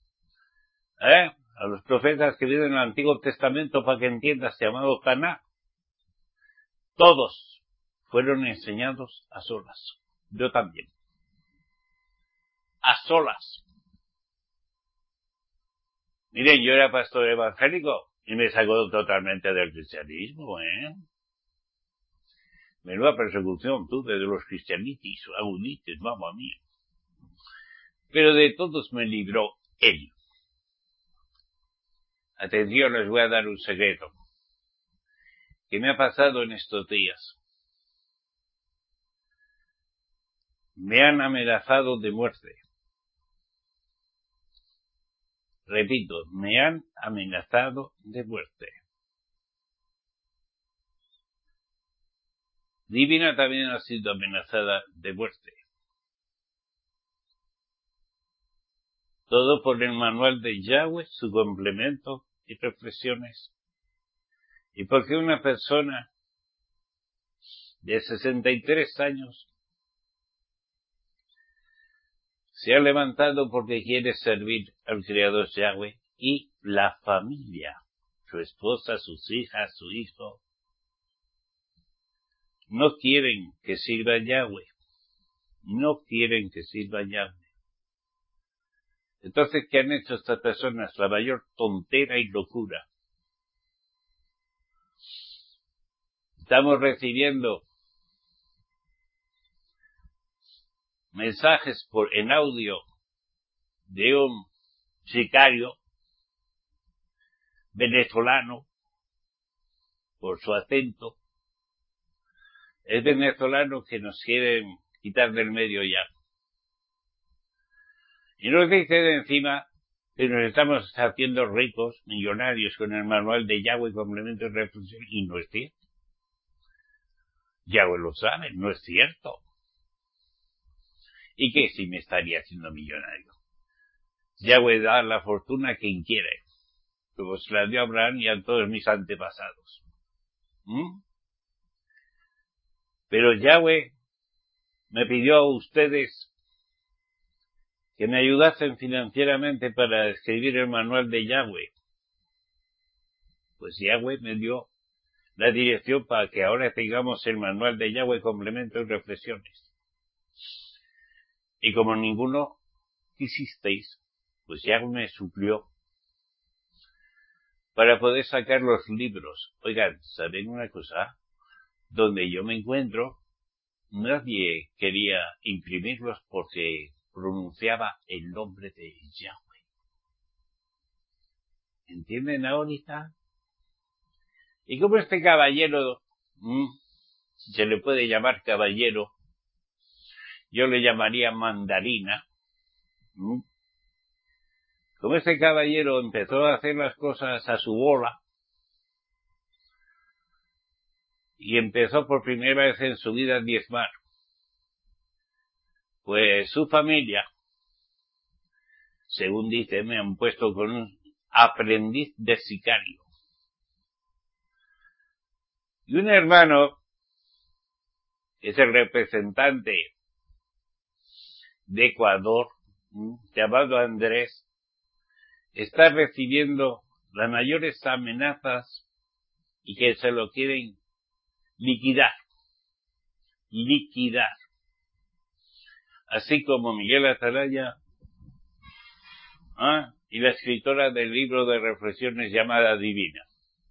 a los profetas que vienen en el Antiguo Testamento para que entiendas, llamado Caná, todos fueron enseñados a solas. Yo también. A solas. Miren, yo era pastor evangélico y me sacó totalmente del cristianismo, Menuda persecución tuve de los cristianitis, agudites, mamá mía. Pero de todos me libró Él. Atención, les voy a dar un secreto que me ha pasado en estos días. Me han amenazado de muerte. Repito, me han amenazado de muerte. Divina también ha sido amenazada de muerte. Todo por el manual de Yahweh, su complemento y reflexiones. Y porque una persona de 63 años se ha levantado porque quiere servir al Creador Yahweh y la familia, su esposa, sus hijas, su hijo, no quieren que sirva a Yahweh. No quieren que sirva a Yahweh. Entonces, ¿qué han hecho estas personas? La mayor tontera y locura. Estamos recibiendo mensajes en audio de un sicario venezolano, por su acento. Es venezolano que nos quieren quitar del medio ya. Y nos dicen encima que nos estamos haciendo ricos, millonarios, con el manual de Yahweh, complemento de reflexión, y no es cierto. Yahweh lo sabe, no es cierto. ¿Y qué si me estaría haciendo millonario? Yahweh da la fortuna a quien quiere, como se la dio a Abraham y a todos mis antepasados. Pero Yahweh me pidió a ustedes que me ayudasen financieramente para escribir el manual de Yahweh. Pues Yahweh me dio la dirección para que ahora tengamos el manual de Yahweh, complemento y reflexiones. Y como ninguno quisisteis, pues Yahweh me suplió para poder sacar los libros. Oigan, ¿saben una cosa? Donde yo me encuentro, nadie quería imprimirlos porque pronunciaba el nombre de Yahweh. ¿Entienden ahorita? Y como este caballero, si se le puede llamar caballero, yo le llamaría mandarina, Como este caballero empezó a hacer las cosas a su bola, y empezó por primera vez en su vida a diezmar, pues su familia, según dice, me han puesto con un aprendiz de sicario. Y un hermano, que es el representante de Ecuador, llamado Andrés, está recibiendo las mayores amenazas y que se lo quieren liquidar. Así como Miguel Atalaya, y la escritora del libro de reflexiones llamada Divina.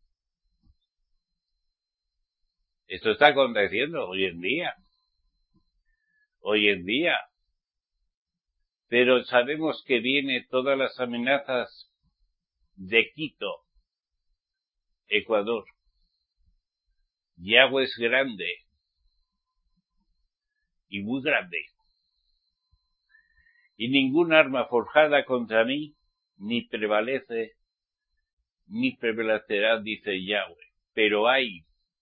Esto está aconteciendo hoy en día. Pero sabemos que vienen todas las amenazas de Quito, Ecuador. Yagüe es grande, y muy grande. Y ningún arma forjada contra mí ni prevalece, ni prevalecerá, dice Yahweh. Pero hay,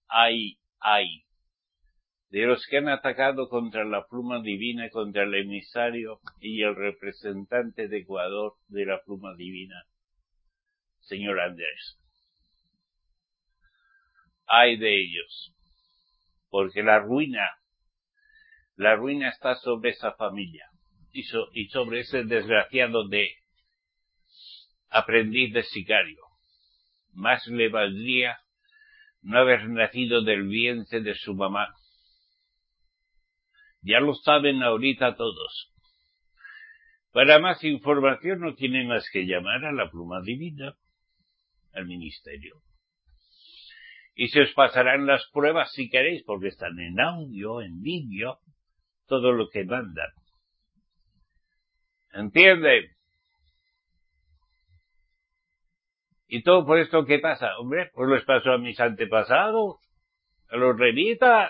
de los que han atacado contra la pluma divina, contra el emisario y el representante de Ecuador de la pluma divina, señor Andrés. Hay de ellos, porque la ruina está sobre esa familia y sobre ese desgraciado de aprendiz de sicario. Más le valdría no haber nacido del vientre de su mamá. Ya lo saben ahorita todos. Para más información no tienen más que llamar a la pluma divina, al ministerio. Y se os pasarán las pruebas si queréis, porque están en audio, en vídeo, todo lo que mandan. ¿Entienden? ¿Y todo por esto qué pasa? Hombre, pues les pasó a mis antepasados, a los revitas,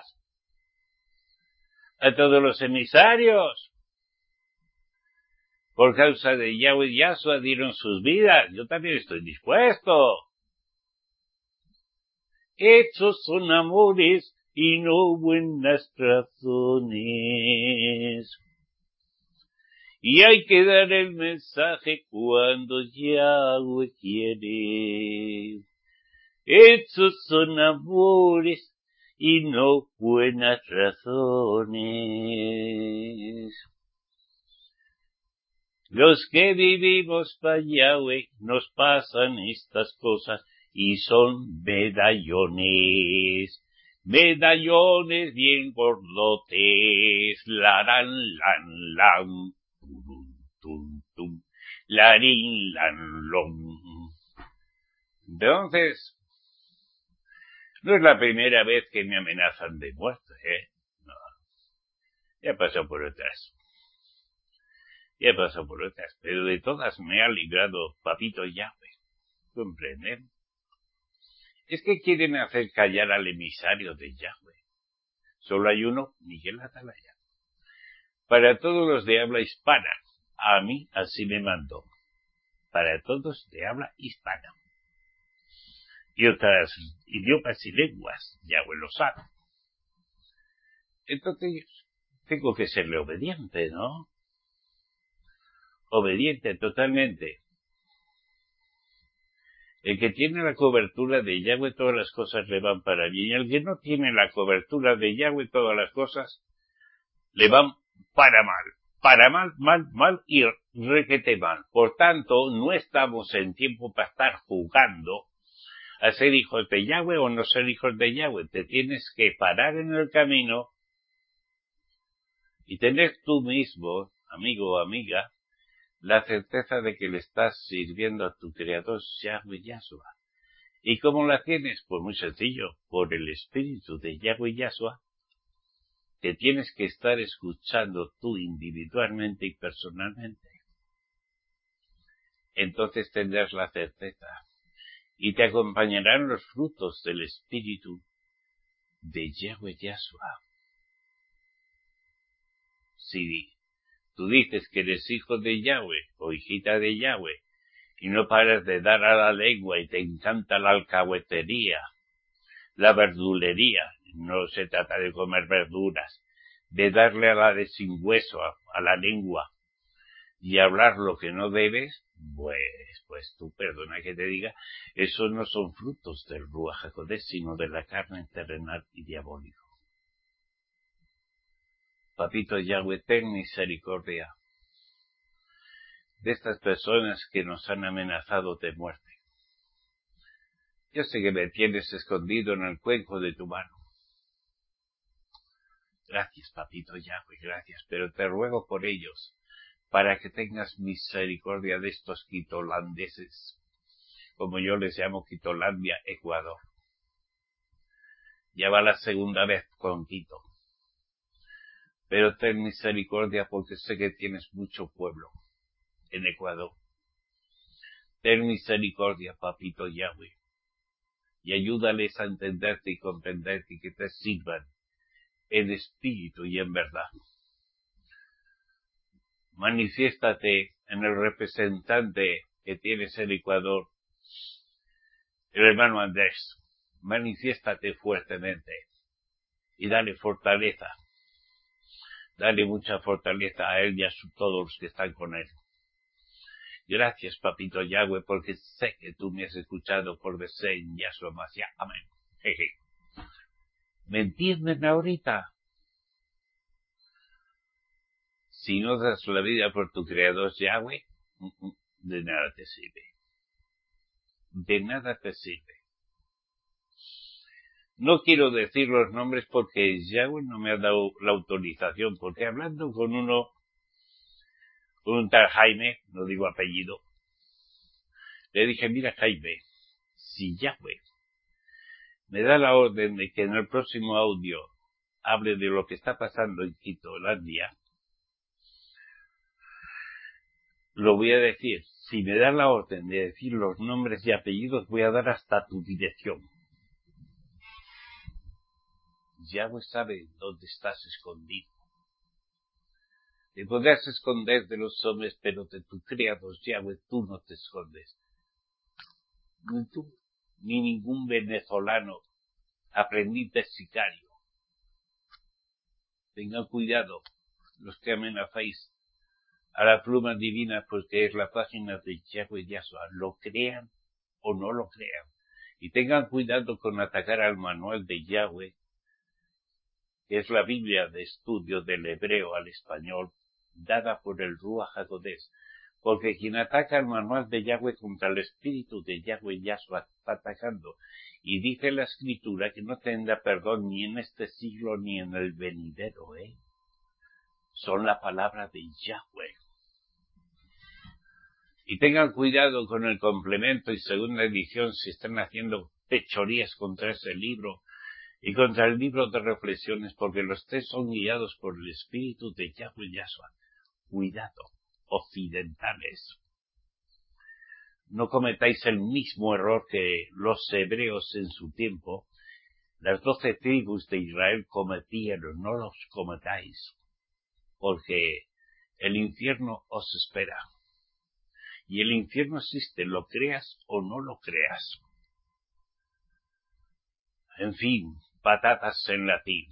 a todos los emisarios. Por causa de Yahweh y Yahshua dieron sus vidas. Yo también estoy dispuesto. Hechos son amores y no buenas razones. Y hay que dar el mensaje cuando Yahweh quiere. Hechos son amores y no buenas razones. Los que vivimos para Yahweh nos pasan estas cosas y son medallones bien gordotes, laran, lan, lan, tum, tum, larin, lan, lom. Entonces, no es la primera vez que me amenazan de muerte, No. Ya he pasado por otras. Pero de todas me ha librado Papito Yahweh. ¿Comprenden? Es que quieren hacer callar al emisario de Yahweh. Solo hay uno, Miguel Atalaya. Para todos los de habla hispana, a mí así me mandó. Para todos de habla hispana. Y otras idiomas y lenguas, Yahweh lo sabe. Entonces, tengo que serle obediente, ¿no? Obediente totalmente. El que tiene la cobertura de Yahweh, todas las cosas le van para bien. Y el que no tiene la cobertura de Yahweh, todas las cosas le van para mal. Para mal y requete mal. Por tanto, no estamos en tiempo para estar jugando a ser hijos de Yahweh o no ser hijos de Yahweh. Te tienes que parar en el camino y tener tú mismo, amigo o amiga, la certeza de que le estás sirviendo a tu Creador Yahweh Yahshua. ¿Y cómo la tienes? Pues muy sencillo, por el espíritu de Yahweh Yahshua, que tienes que estar escuchando tú individualmente y personalmente. Entonces tendrás la certeza y te acompañarán los frutos del espíritu de Yahweh Yahshua. Si tú dices que eres hijo de Yahweh o hijita de Yahweh y no paras de dar a la lengua y te encanta la alcahuetería, la verdulería. No se trata de comer verduras, de darle a la de sin hueso, a la lengua, y hablar lo que no debes, pues tú perdona que te diga, esos no son frutos del Ruach HaKodesh, sino de la carne terrenal y diabólica. Papito Yahweh, ten misericordia de estas personas que nos han amenazado de muerte. Yo sé que me tienes escondido en el cuenco de tu mano. Gracias, Papito Yahweh, gracias, pero te ruego por ellos, para que tengas misericordia de estos quitolandeses, como yo les llamo Quitolandia, Ecuador. Ya va la segunda vez con Quito. Pero ten misericordia porque sé que tienes mucho pueblo en Ecuador. Ten misericordia, Papito Yahweh, y ayúdales a entenderte y comprenderte y que te sirvan en espíritu y en verdad. Manifiéstate en el representante que tienes en Ecuador, el hermano Andrés. Manifiéstate fuertemente y dale fortaleza. Dale mucha fortaleza a él y a todos los que están con él. Gracias, Papito Yahweh, porque sé que tú me has escuchado por Besén Yahshua Mashiach. Amén. Jeje. ¿Me entienden ahorita? Si no das la vida por tu Creador Yahweh, de nada te sirve. De nada te sirve. No quiero decir los nombres porque Yahweh no me ha dado la autorización, porque hablando con un tal Jaime, no digo apellido, le dije, mira Jaime, si Yahweh me da la orden de que en el próximo audio hable de lo que está pasando en Quitolandia, lo voy a decir. Si me da la orden de decir los nombres y apellidos, voy a dar hasta tu dirección. Yahweh sabe dónde estás escondido. Te podrás esconder de los hombres, pero de tu Creador Yahweh tú no te escondes. Ni tú, ni ningún venezolano aprendiz de sicario. Tengan cuidado los que amenazáis a la pluma divina, porque es la página de Yahweh Yahshua. Lo crean o no lo crean. Y tengan cuidado con atacar al manual de Yahweh, que es la Biblia de estudio del hebreo al español, dada por el Ruach HaKodesh. Porque quien ataca el manual de Yahweh contra el espíritu de Yahweh Yahshua está atacando. Y dice la Escritura que no tendrá perdón ni en este siglo ni en el venidero, Son la palabra de Yahweh. Y tengan cuidado con el complemento y segunda edición si están haciendo fechorías contra ese libro y contra el libro de reflexiones, porque los tres son guiados por el espíritu de Yahweh Yahshua. Cuidado, occidentales. No cometáis el mismo error que los hebreos en su tiempo, las 12 tribus de Israel cometieron. No los cometáis, porque el infierno os espera. Y el infierno existe, lo creas o no lo creas. En fin, patatas en latín.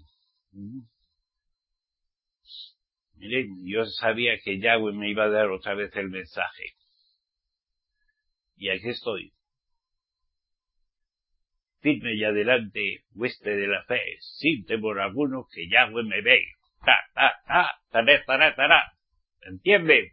Miren, yo sabía que Yahweh me iba a dar otra vez el mensaje. Y aquí estoy. Firme y adelante, hueste de la fe, sin temor alguno, que Yahweh me ve. Tará. ¿Entienden?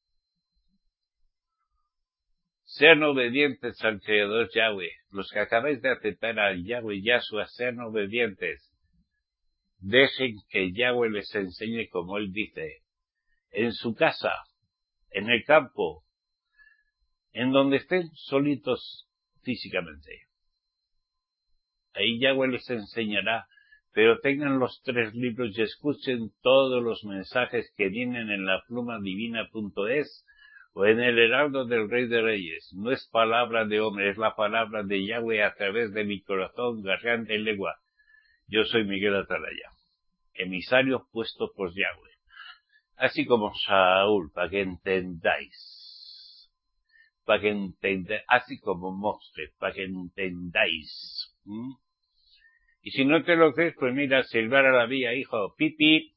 Sean obedientes al Creador Yahweh. Los que acabáis de aceptar al Yahweh Yahshua, sean obedientes. Dejen que Yahweh les enseñe como Él dice. En su casa, en el campo, en donde estén solitos físicamente. Ahí Yahweh les enseñará, pero tengan los 3 libros y escuchen todos los mensajes que vienen en la plumadivina.es o en el Heraldo del Rey de Reyes. No es palabra de hombre, es la palabra de Yahweh a través de mi corazón, garganta y lengua. Yo soy Miguel Atalaya, emisario puesto por Yahweh. Así como Saúl, para que entendáis. para que entendáis, así como Mostre, para que entendáis. Y si no te lo crees, pues mira, silbar a la vía, hijo, pipi.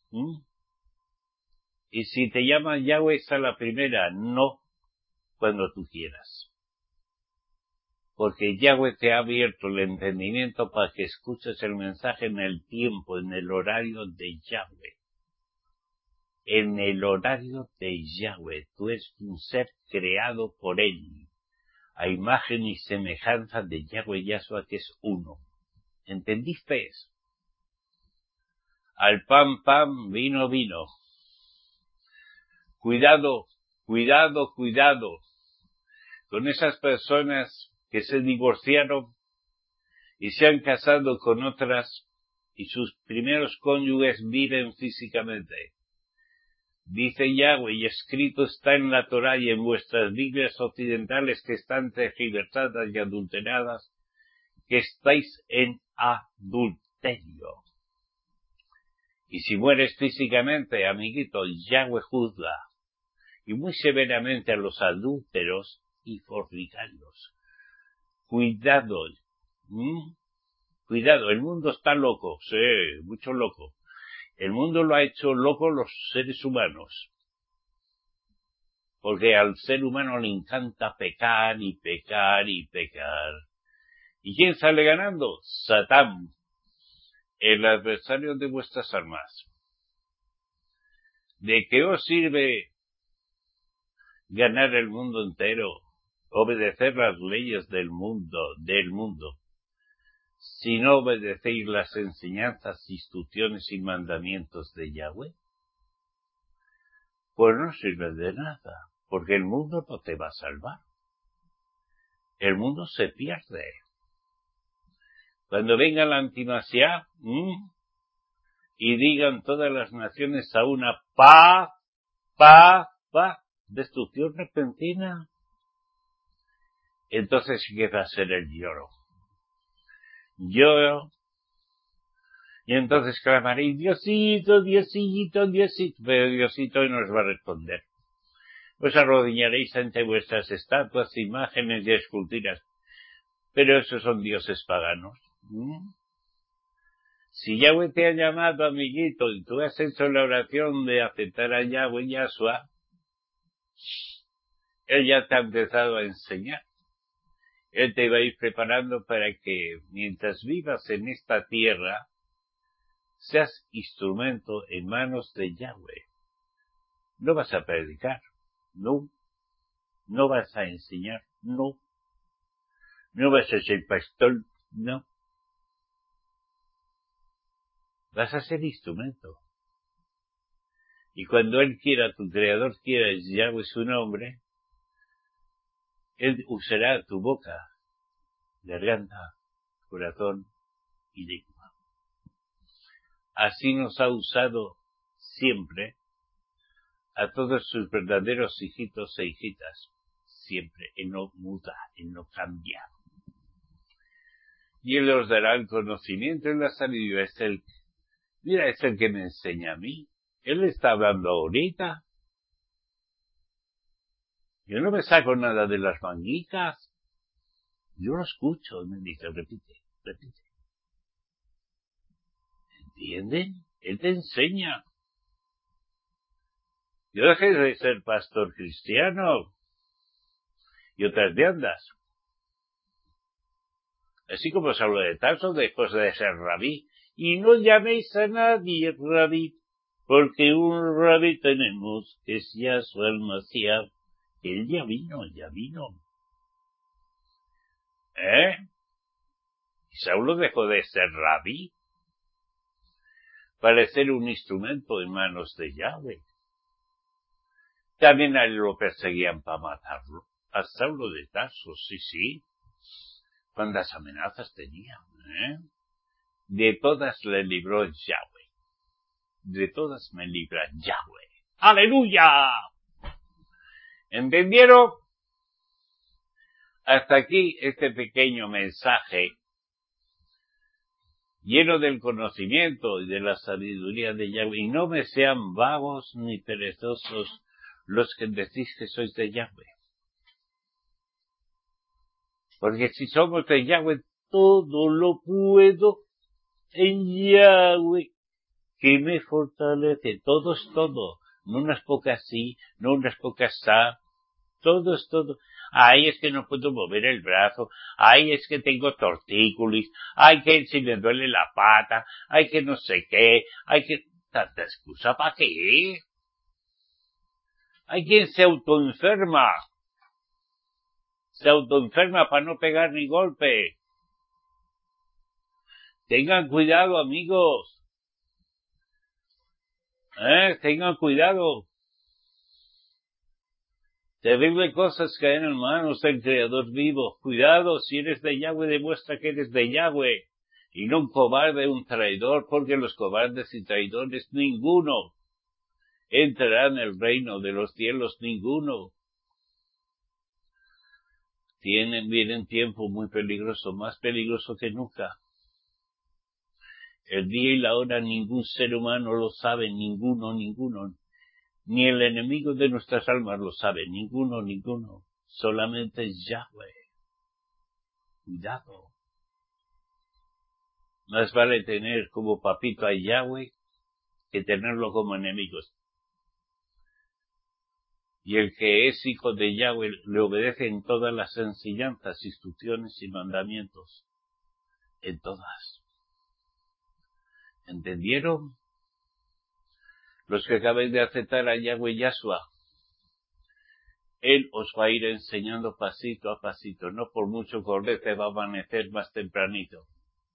Y si te llaman Yahweh, es a la primera, no cuando tú quieras. Porque Yahweh te ha abierto el entendimiento para que escuches el mensaje en el tiempo, en el horario de Yahweh. En el horario de Yahweh. Tú eres un ser creado por Él, a imagen y semejanza de Yahweh Yahshua, que es uno. ¿Entendiste eso? Al pan, pan, vino, vino. Cuidado, cuidado, cuidado con esas personas que se divorciaron y se han casado con otras y sus primeros cónyuges viven físicamente. Dice Yahweh, y escrito está en la Torá y en vuestras Biblias occidentales que están tergiversadas y adulteradas, que estáis en adulterio. Y si mueres físicamente, amiguito, Yahweh juzga, y muy severamente a los adúlteros y fornicarios. Cuidado, cuidado, el mundo está loco, sí, mucho loco. El mundo lo ha hecho loco los seres humanos, porque al ser humano le encanta pecar y pecar y pecar. ¿Y quién sale ganando? Satán, el adversario de vuestras almas. ¿De qué os sirve ganar el mundo entero, obedecer las leyes del mundo, si no obedecéis las enseñanzas, instrucciones y mandamientos de Yahweh? Pues no sirve de nada, porque el mundo no te va a salvar. El mundo se pierde. Cuando venga la antimasiá, y digan todas las naciones a una destrucción repentina, entonces ¿qué va a ser el lloro? Y entonces clamaré, Diosito, Diosito, Diosito, pero Diosito no os va a responder. Os arrodillaréis ante vuestras estatuas, imágenes y esculturas, pero esos son dioses paganos. Si Yahweh te ha llamado, amiguito, y tú has hecho la oración de aceptar a Yahweh Yahshua, Él ya te ha empezado a enseñar. Él te va a ir preparando para que, mientras vivas en esta tierra, seas instrumento en manos de Yahweh. No vas a predicar, no. No vas a enseñar, no. No vas a ser pastor, no. Vas a ser instrumento. Y cuando Él quiera, tu Creador quiera, Yahweh su nombre, Él usará tu boca, garganta, corazón y lengua. Así nos ha usado siempre a todos sus verdaderos hijitos e hijitas. Siempre. Él no muda, Él no cambia. Y Él os dará el conocimiento en la sabiduría. Es el que me enseña a mí. Él está hablando ahorita. Yo no me saco nada de las manguitas. Yo lo escucho y me dice, repite. ¿Entienden? Él te enseña. Yo dejé de ser pastor cristiano y otras de andas. Así como os hablo de Tarso, después de ser rabí. Y no llaméis a nadie rabí, porque un rabí tenemos que es Yahshua el Mashiach. Él ya vino. Y Saulo dejó de ser rabí para ser un instrumento en manos de Yahweh. También a él lo perseguían para matarlo. A Saulo de Tarso, sí. Cuántas amenazas tenía, De todas le libró Yahweh. De todas me libra Yahweh. ¡Aleluya! ¿Entendieron? Hasta aquí este pequeño mensaje lleno del conocimiento y de la sabiduría de Yahweh. Y no me sean vagos ni perezosos los que decís que sois de Yahweh. Porque si somos de Yahweh, todo lo puedo en Yahweh, que me fortalece. Todo es todo. No unas pocas sí, no unas pocas sa. Todo es todo. Ay, es que no puedo mover el brazo. Ay, es que tengo tortícolis. Ay, que si me duele la pata. Ay, que no sé qué. Ay, que... ¿Tanta excusa para qué? Hay quien se autoenferma. Se autoenferma para no pegar ni golpe. Tengan cuidado, amigos. Tengan cuidado. Terrible cosas caen en manos del Creador vivo. Cuidado, si eres de Yahweh, demuestra que eres de Yahweh. Y no un cobarde, un traidor, porque los cobardes y traidores ninguno entrará en el reino de los cielos, ninguno. Vienen tiempo muy peligroso, más peligroso que nunca. El día y la hora ningún ser humano lo sabe, ninguno. Ni el enemigo de nuestras almas lo sabe, ninguno. Solamente Yahweh. Cuidado. Más vale tener como papito a Yahweh que tenerlo como enemigos. Y el que es hijo de Yahweh le obedece en todas las enseñanzas, instrucciones y mandamientos. En todas. ¿Entendieron? Los que acabáis de aceptar a Yahweh Yahshua, Él os va a ir enseñando pasito a pasito. No por mucho que te va a amanecer más tempranito.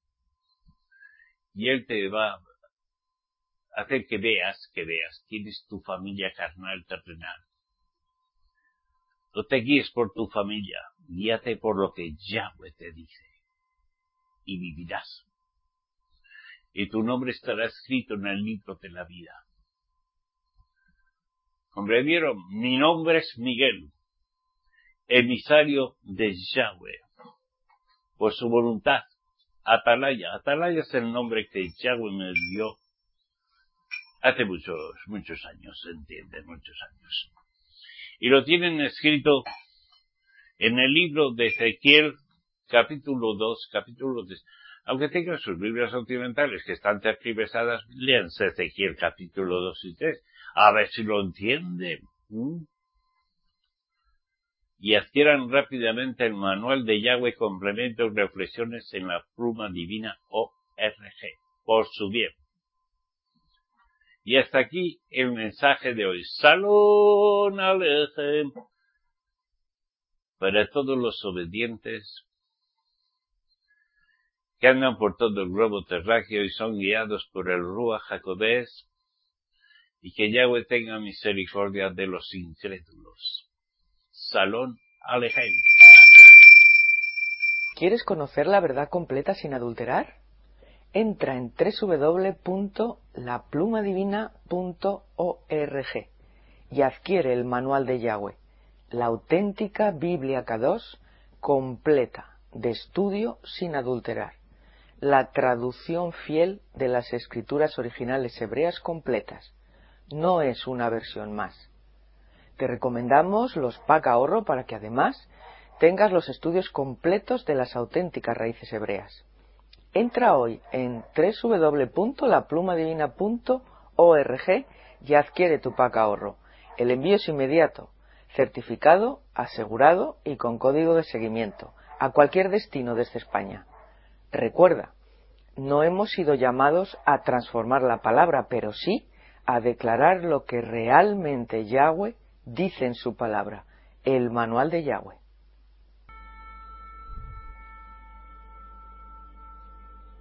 Y Él te va a hacer que veas quién es tu familia carnal terrenal. No te guíes por tu familia, guíate por lo que Yahweh te dice. Y vivirás. Y tu nombre estará escrito en el libro de la vida. ¿Comprendieron? Mi nombre es Miguel, emisario de Yahweh. Por su voluntad, Atalaya. Atalaya es el nombre que Yahweh me dio hace muchos años, se entiende, muchos años. Y lo tienen escrito en el libro de Ezequiel, capítulo 2, capítulo 3. Aunque tengan sus Biblias occidentales que están tergiversadas, léanse Ezequiel, capítulo 2 y 3. A ver si lo entienden. Y adquieran rápidamente el manual de Yahweh, complementos, reflexiones en la pluma divina ORG, por su bien. Y hasta aquí el mensaje de hoy. Shalom Aleichem. Para todos los obedientes que andan por todo el globo terráqueo y son guiados por el Ruach HaKodesh, y que Yahweh tenga misericordia de los incrédulos. Shalom Aleichem. ¿Quieres conocer la verdad completa sin adulterar? Entra en www.laplumadivina.org y adquiere el manual de Yahweh, la auténtica Biblia Kadosh completa, de estudio sin adulterar, la traducción fiel de las escrituras originales hebreas completas. No es una versión más. Te recomendamos los pack ahorro para que además tengas los estudios completos de las auténticas raíces hebreas. Entra hoy en www.laplumadivina.org y adquiere tu pack ahorro. El envío es inmediato, certificado, asegurado y con código de seguimiento a cualquier destino desde España. Recuerda, no hemos sido llamados a transformar la palabra, pero sí a declarar lo que realmente Yahweh dice en su palabra, el manual de Yahweh.